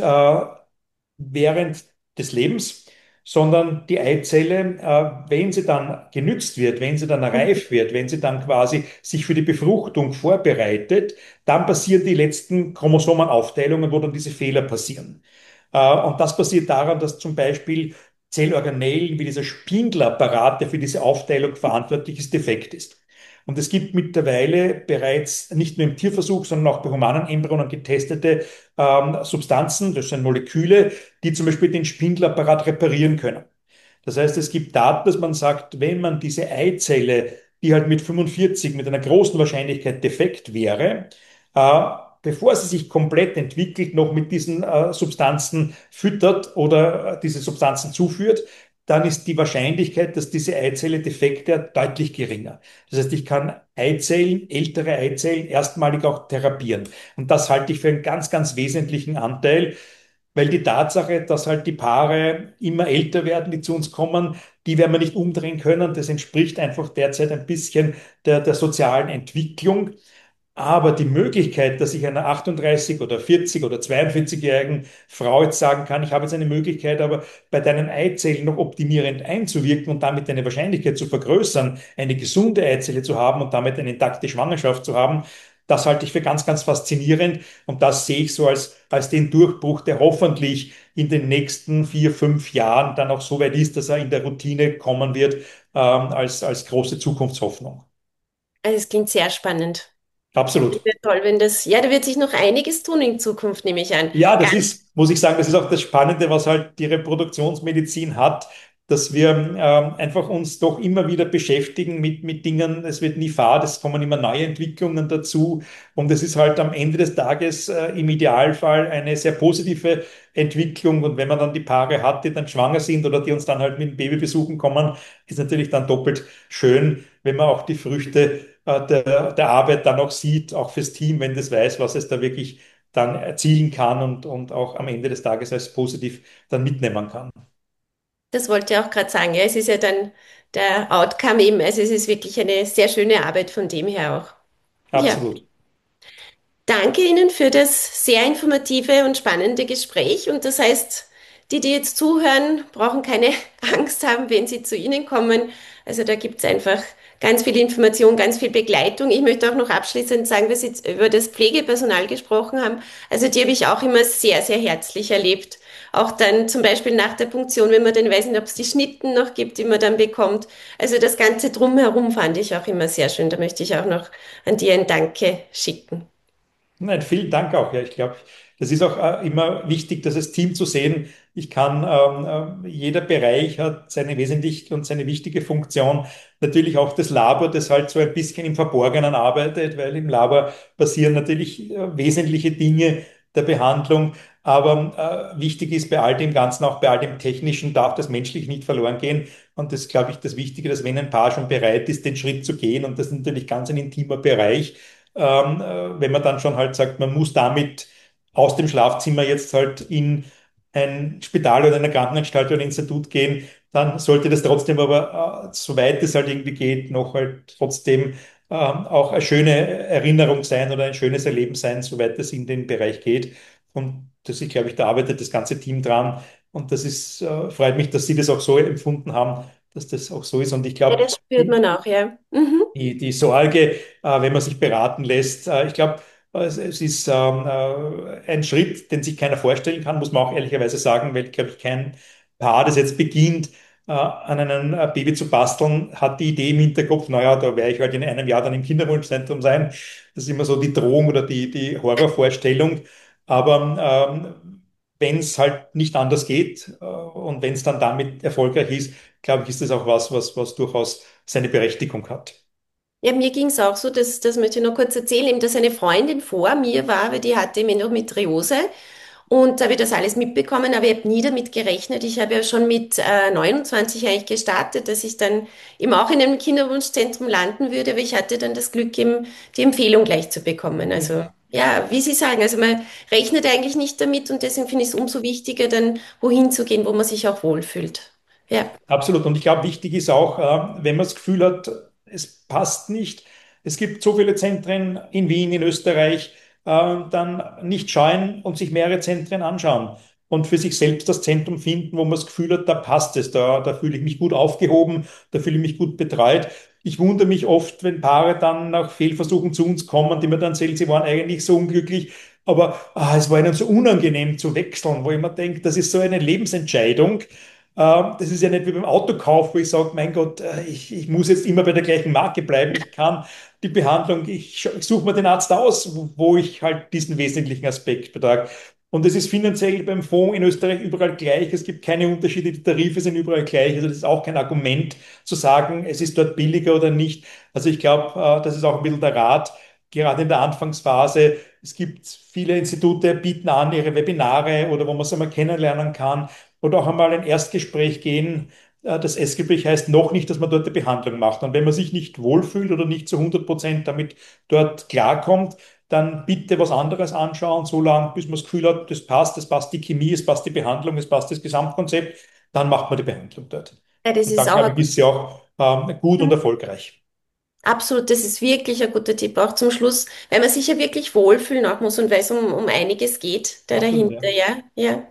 während des Lebens, sondern die Eizelle, wenn sie dann genützt wird, wenn sie dann reif wird, wenn sie dann quasi sich für die Befruchtung vorbereitet, dann passieren die letzten Chromosomenaufteilungen, wo dann diese Fehler passieren. Und das passiert daran, dass zum Beispiel Zellorganellen wie dieser Spindelapparat, der für diese Aufteilung verantwortlich ist, defekt ist. Und es gibt mittlerweile bereits nicht nur im Tierversuch, sondern auch bei humanen Embryonen getestete Substanzen, das sind Moleküle, die zum Beispiel den Spindelapparat reparieren können. Das heißt, es gibt Daten, dass man sagt, wenn man diese Eizelle, die halt mit 45 mit einer großen Wahrscheinlichkeit defekt wäre, bevor sie sich komplett entwickelt, noch mit diesen Substanzen füttert oder diese Substanzen zuführt, dann ist die Wahrscheinlichkeit, dass diese Eizelle defekt wird, deutlich geringer. Das heißt, ich kann Eizellen, ältere Eizellen erstmalig auch therapieren. Und das halte ich für einen ganz, ganz wesentlichen Anteil, weil die Tatsache, dass halt die Paare immer älter werden, die zu uns kommen, die werden wir nicht umdrehen können. Das entspricht einfach derzeit ein bisschen der sozialen Entwicklung. Aber die Möglichkeit, dass ich einer 38 oder 40 oder 42-jährigen Frau jetzt sagen kann, ich habe jetzt eine Möglichkeit, aber bei deinen Eizellen noch optimierend einzuwirken und damit deine Wahrscheinlichkeit zu vergrößern, eine gesunde Eizelle zu haben und damit eine intakte Schwangerschaft zu haben, das halte ich für ganz, ganz faszinierend. Und das sehe ich so als den Durchbruch, der hoffentlich in den nächsten 4, 5 Jahren dann auch so weit ist, dass er in der Routine kommen wird, als große Zukunftshoffnung. Also es klingt sehr spannend. Absolut. Wäre toll, wenn das, ja, da wird sich noch einiges tun in Zukunft, nehme ich an. Ja, das Ganz, ist, muss ich sagen, das ist auch das Spannende, was halt die Reproduktionsmedizin hat, dass wir einfach uns doch immer wieder beschäftigen mit Dingen. Es wird nie fad, es kommen immer neue Entwicklungen dazu. Und es ist halt am Ende des Tages im Idealfall eine sehr positive Entwicklung. Und wenn man dann die Paare hat, die dann schwanger sind oder die uns dann halt mit dem Baby besuchen kommen, ist natürlich dann doppelt schön, wenn man auch die Früchte der Arbeit dann auch sieht, auch fürs Team, wenn das weiß, was es da wirklich dann erzielen kann und auch am Ende des Tages als positiv dann mitnehmen kann. das wollte ich auch gerade sagen. Ja, es ist ja dann der Outcome eben, also es ist wirklich eine sehr schöne Arbeit von dem her auch. Ja. Absolut. Danke Ihnen für das sehr informative und spannende Gespräch. Und das heißt, die, die jetzt zuhören, brauchen keine Angst haben, wenn sie zu Ihnen kommen. Also da gibt es einfach ganz viel Information, ganz viel Begleitung. Ich möchte auch noch abschließend sagen, dass Sie jetzt über das Pflegepersonal gesprochen haben. Also die habe ich auch immer sehr, sehr herzlich erlebt. Auch dann zum Beispiel nach der Punktion, wenn man dann weiß nicht, ob es die Schnitten noch gibt, die man dann bekommt. Also das Ganze drumherum fand ich auch immer sehr schön. Da möchte ich auch noch an dir ein Danke schicken. Nein, vielen Dank auch. Ja, ich glaube, das ist auch immer wichtig, das als Team zu sehen. Ich kann, jeder Bereich hat seine wesentliche und seine wichtige Funktion. Natürlich auch das Labor, das halt so ein bisschen im Verborgenen arbeitet, weil im Labor passieren natürlich wesentliche Dinge der Behandlung. Aber wichtig ist bei all dem Ganzen, auch bei all dem Technischen, darf das menschlich nicht verloren gehen. Und das ist, glaube ich, das Wichtige, dass wenn ein Paar schon bereit ist, den Schritt zu gehen, und das ist natürlich ganz ein intimer Bereich, wenn man dann schon halt sagt, man muss damit aus dem Schlafzimmer jetzt halt in ein Spital oder eine Krankenanstalt oder ein Institut gehen, dann sollte das trotzdem aber, soweit es halt irgendwie geht, noch halt trotzdem auch eine schöne Erinnerung sein oder ein schönes Erleben sein, soweit es in den Bereich geht. Und das ist, glaube ich, da arbeitet das ganze Team dran. Und das ist, freut mich, dass Sie das auch so empfunden haben, dass das auch so ist. Und ich Ja, glaube, das spürt man auch, ja. Mhm. die Sorge, wenn man sich beraten lässt. Ich glaube, es ist ein Schritt, den sich keiner vorstellen kann, muss man auch ehrlicherweise sagen, weil, glaube ich, kein Paar, das jetzt beginnt, an einem Baby zu basteln, hat die Idee im Hinterkopf, naja, da werde ich halt in einem Jahr dann im Kinderwunschzentrum sein. Das ist immer so die Drohung oder die Horrorvorstellung. Aber wenn es halt nicht anders geht und wenn es dann damit erfolgreich ist, glaube ich, ist das auch was durchaus seine Berechtigung hat. Ja, mir ging es auch so, das möchte ich noch kurz erzählen, eben, dass eine Freundin vor mir war, weil die hatte eben Endometriose. Und da habe ich das alles mitbekommen, aber ich habe nie damit gerechnet. Ich habe ja schon mit 29 eigentlich gestartet, dass ich dann eben auch in einem Kinderwunschzentrum landen würde, aber ich hatte dann das Glück, eben die Empfehlung gleich zu bekommen. Also ja, wie Sie sagen, also man rechnet eigentlich nicht damit und deswegen finde ich es umso wichtiger, dann wohin zu gehen, wo man sich auch wohlfühlt. Ja. Absolut. Und ich glaube, wichtig ist auch, wenn man das Gefühl hat, es passt nicht. Es gibt so viele Zentren in Wien, in Österreich, dann nicht scheuen und sich mehrere Zentren anschauen und für sich selbst das Zentrum finden, wo man das Gefühl hat, da passt es, da fühle ich mich gut aufgehoben, da fühle ich mich gut betreut. Ich wundere mich oft, wenn Paare dann nach Fehlversuchen zu uns kommen, die mir dann erzählen, sie waren eigentlich so unglücklich, aber es war ihnen so unangenehm zu wechseln, wo ich mir denke, das ist so eine Lebensentscheidung. Das ist ja nicht wie beim Autokauf, wo ich sage, mein Gott, ich muss jetzt immer bei der gleichen Marke bleiben. Ich kann die Behandlung, ich suche mir den Arzt aus, wo ich halt diesen wesentlichen Aspekt betrage. Und es ist finanziell beim Fonds in Österreich überall gleich. Es gibt keine Unterschiede, die Tarife sind überall gleich. Also das ist auch kein Argument zu sagen, es ist dort billiger oder nicht. Also ich glaube, das ist auch ein bisschen der Rat, gerade in der Anfangsphase. Es gibt viele Institute, bieten an ihre Webinare oder wo man es einmal kennenlernen kann oder auch einmal ein Erstgespräch gehen. Das Erstgespräch heißt noch nicht, dass man dort die Behandlung macht. Und wenn man sich nicht wohlfühlt oder nicht zu 100% damit dort klarkommt, dann bitte was anderes anschauen, so lange, bis man das Gefühl hat, das passt die Chemie, es passt die Behandlung, es passt das Gesamtkonzept, dann macht man die Behandlung dort. Ja, das Und ist dann, auch glaube ich, ist sie auch gut und erfolgreich. absolut, das ist wirklich ein guter Tipp, auch zum Schluss, weil man sich ja wirklich wohlfühlen auch muss und weil es um einiges geht da Absolut, ja. dahinter, ja, ja.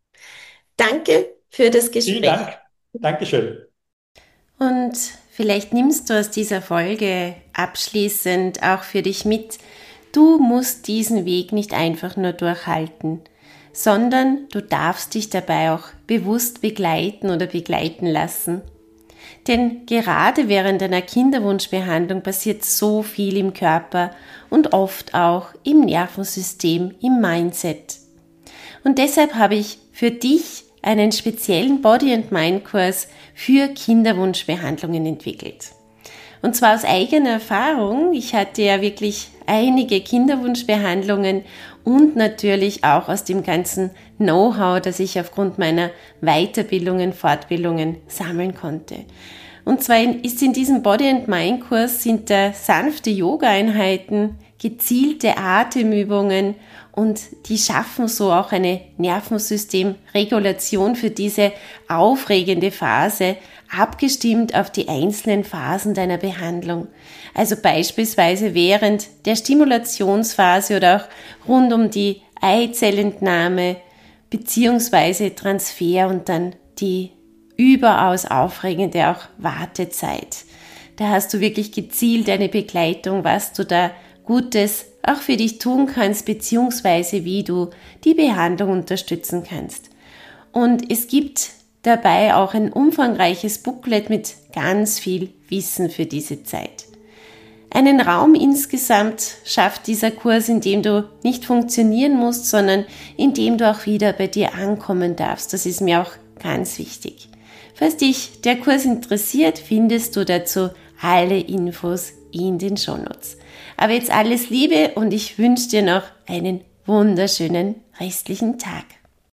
Danke für das Vielen Gespräch. Dank. Dankeschön. Und vielleicht nimmst du aus dieser Folge abschließend auch für dich mit, du musst diesen Weg nicht einfach nur durchhalten, sondern du darfst dich dabei auch bewusst begleiten oder begleiten lassen. Denn gerade während einer Kinderwunschbehandlung passiert so viel im Körper und oft auch im Nervensystem, im Mindset. Und deshalb habe ich für dich einen speziellen Body-and-Mind-Kurs für Kinderwunschbehandlungen entwickelt. Und zwar aus eigener Erfahrung. Ich hatte ja wirklich einige Kinderwunschbehandlungen und natürlich auch aus dem ganzen Know-how, das ich aufgrund meiner Weiterbildungen, Fortbildungen sammeln konnte. Und zwar ist in diesem Body-and-Mind-Kurs sind da sanfte Yoga-Einheiten, gezielte Atemübungen und die schaffen so auch eine Nervensystemregulation für diese aufregende Phase, abgestimmt auf die einzelnen Phasen deiner Behandlung. Also beispielsweise während der Stimulationsphase oder auch rund um die Eizellentnahme beziehungsweise Transfer und dann die überaus aufregende auch Wartezeit. Da hast du wirklich gezielt eine Begleitung, was du da Gutes auch für dich tun kannst, beziehungsweise wie du die Behandlung unterstützen kannst. Und es gibt dabei auch ein umfangreiches Booklet mit ganz viel Wissen für diese Zeit. Einen Raum insgesamt schafft dieser Kurs, in dem du nicht funktionieren musst, sondern in dem du auch wieder bei dir ankommen darfst. Das ist mir auch ganz wichtig. Falls dich der Kurs interessiert, findest du dazu alle Infos in den Shownotes. Aber jetzt alles Liebe und ich wünsche dir noch einen wunderschönen restlichen Tag.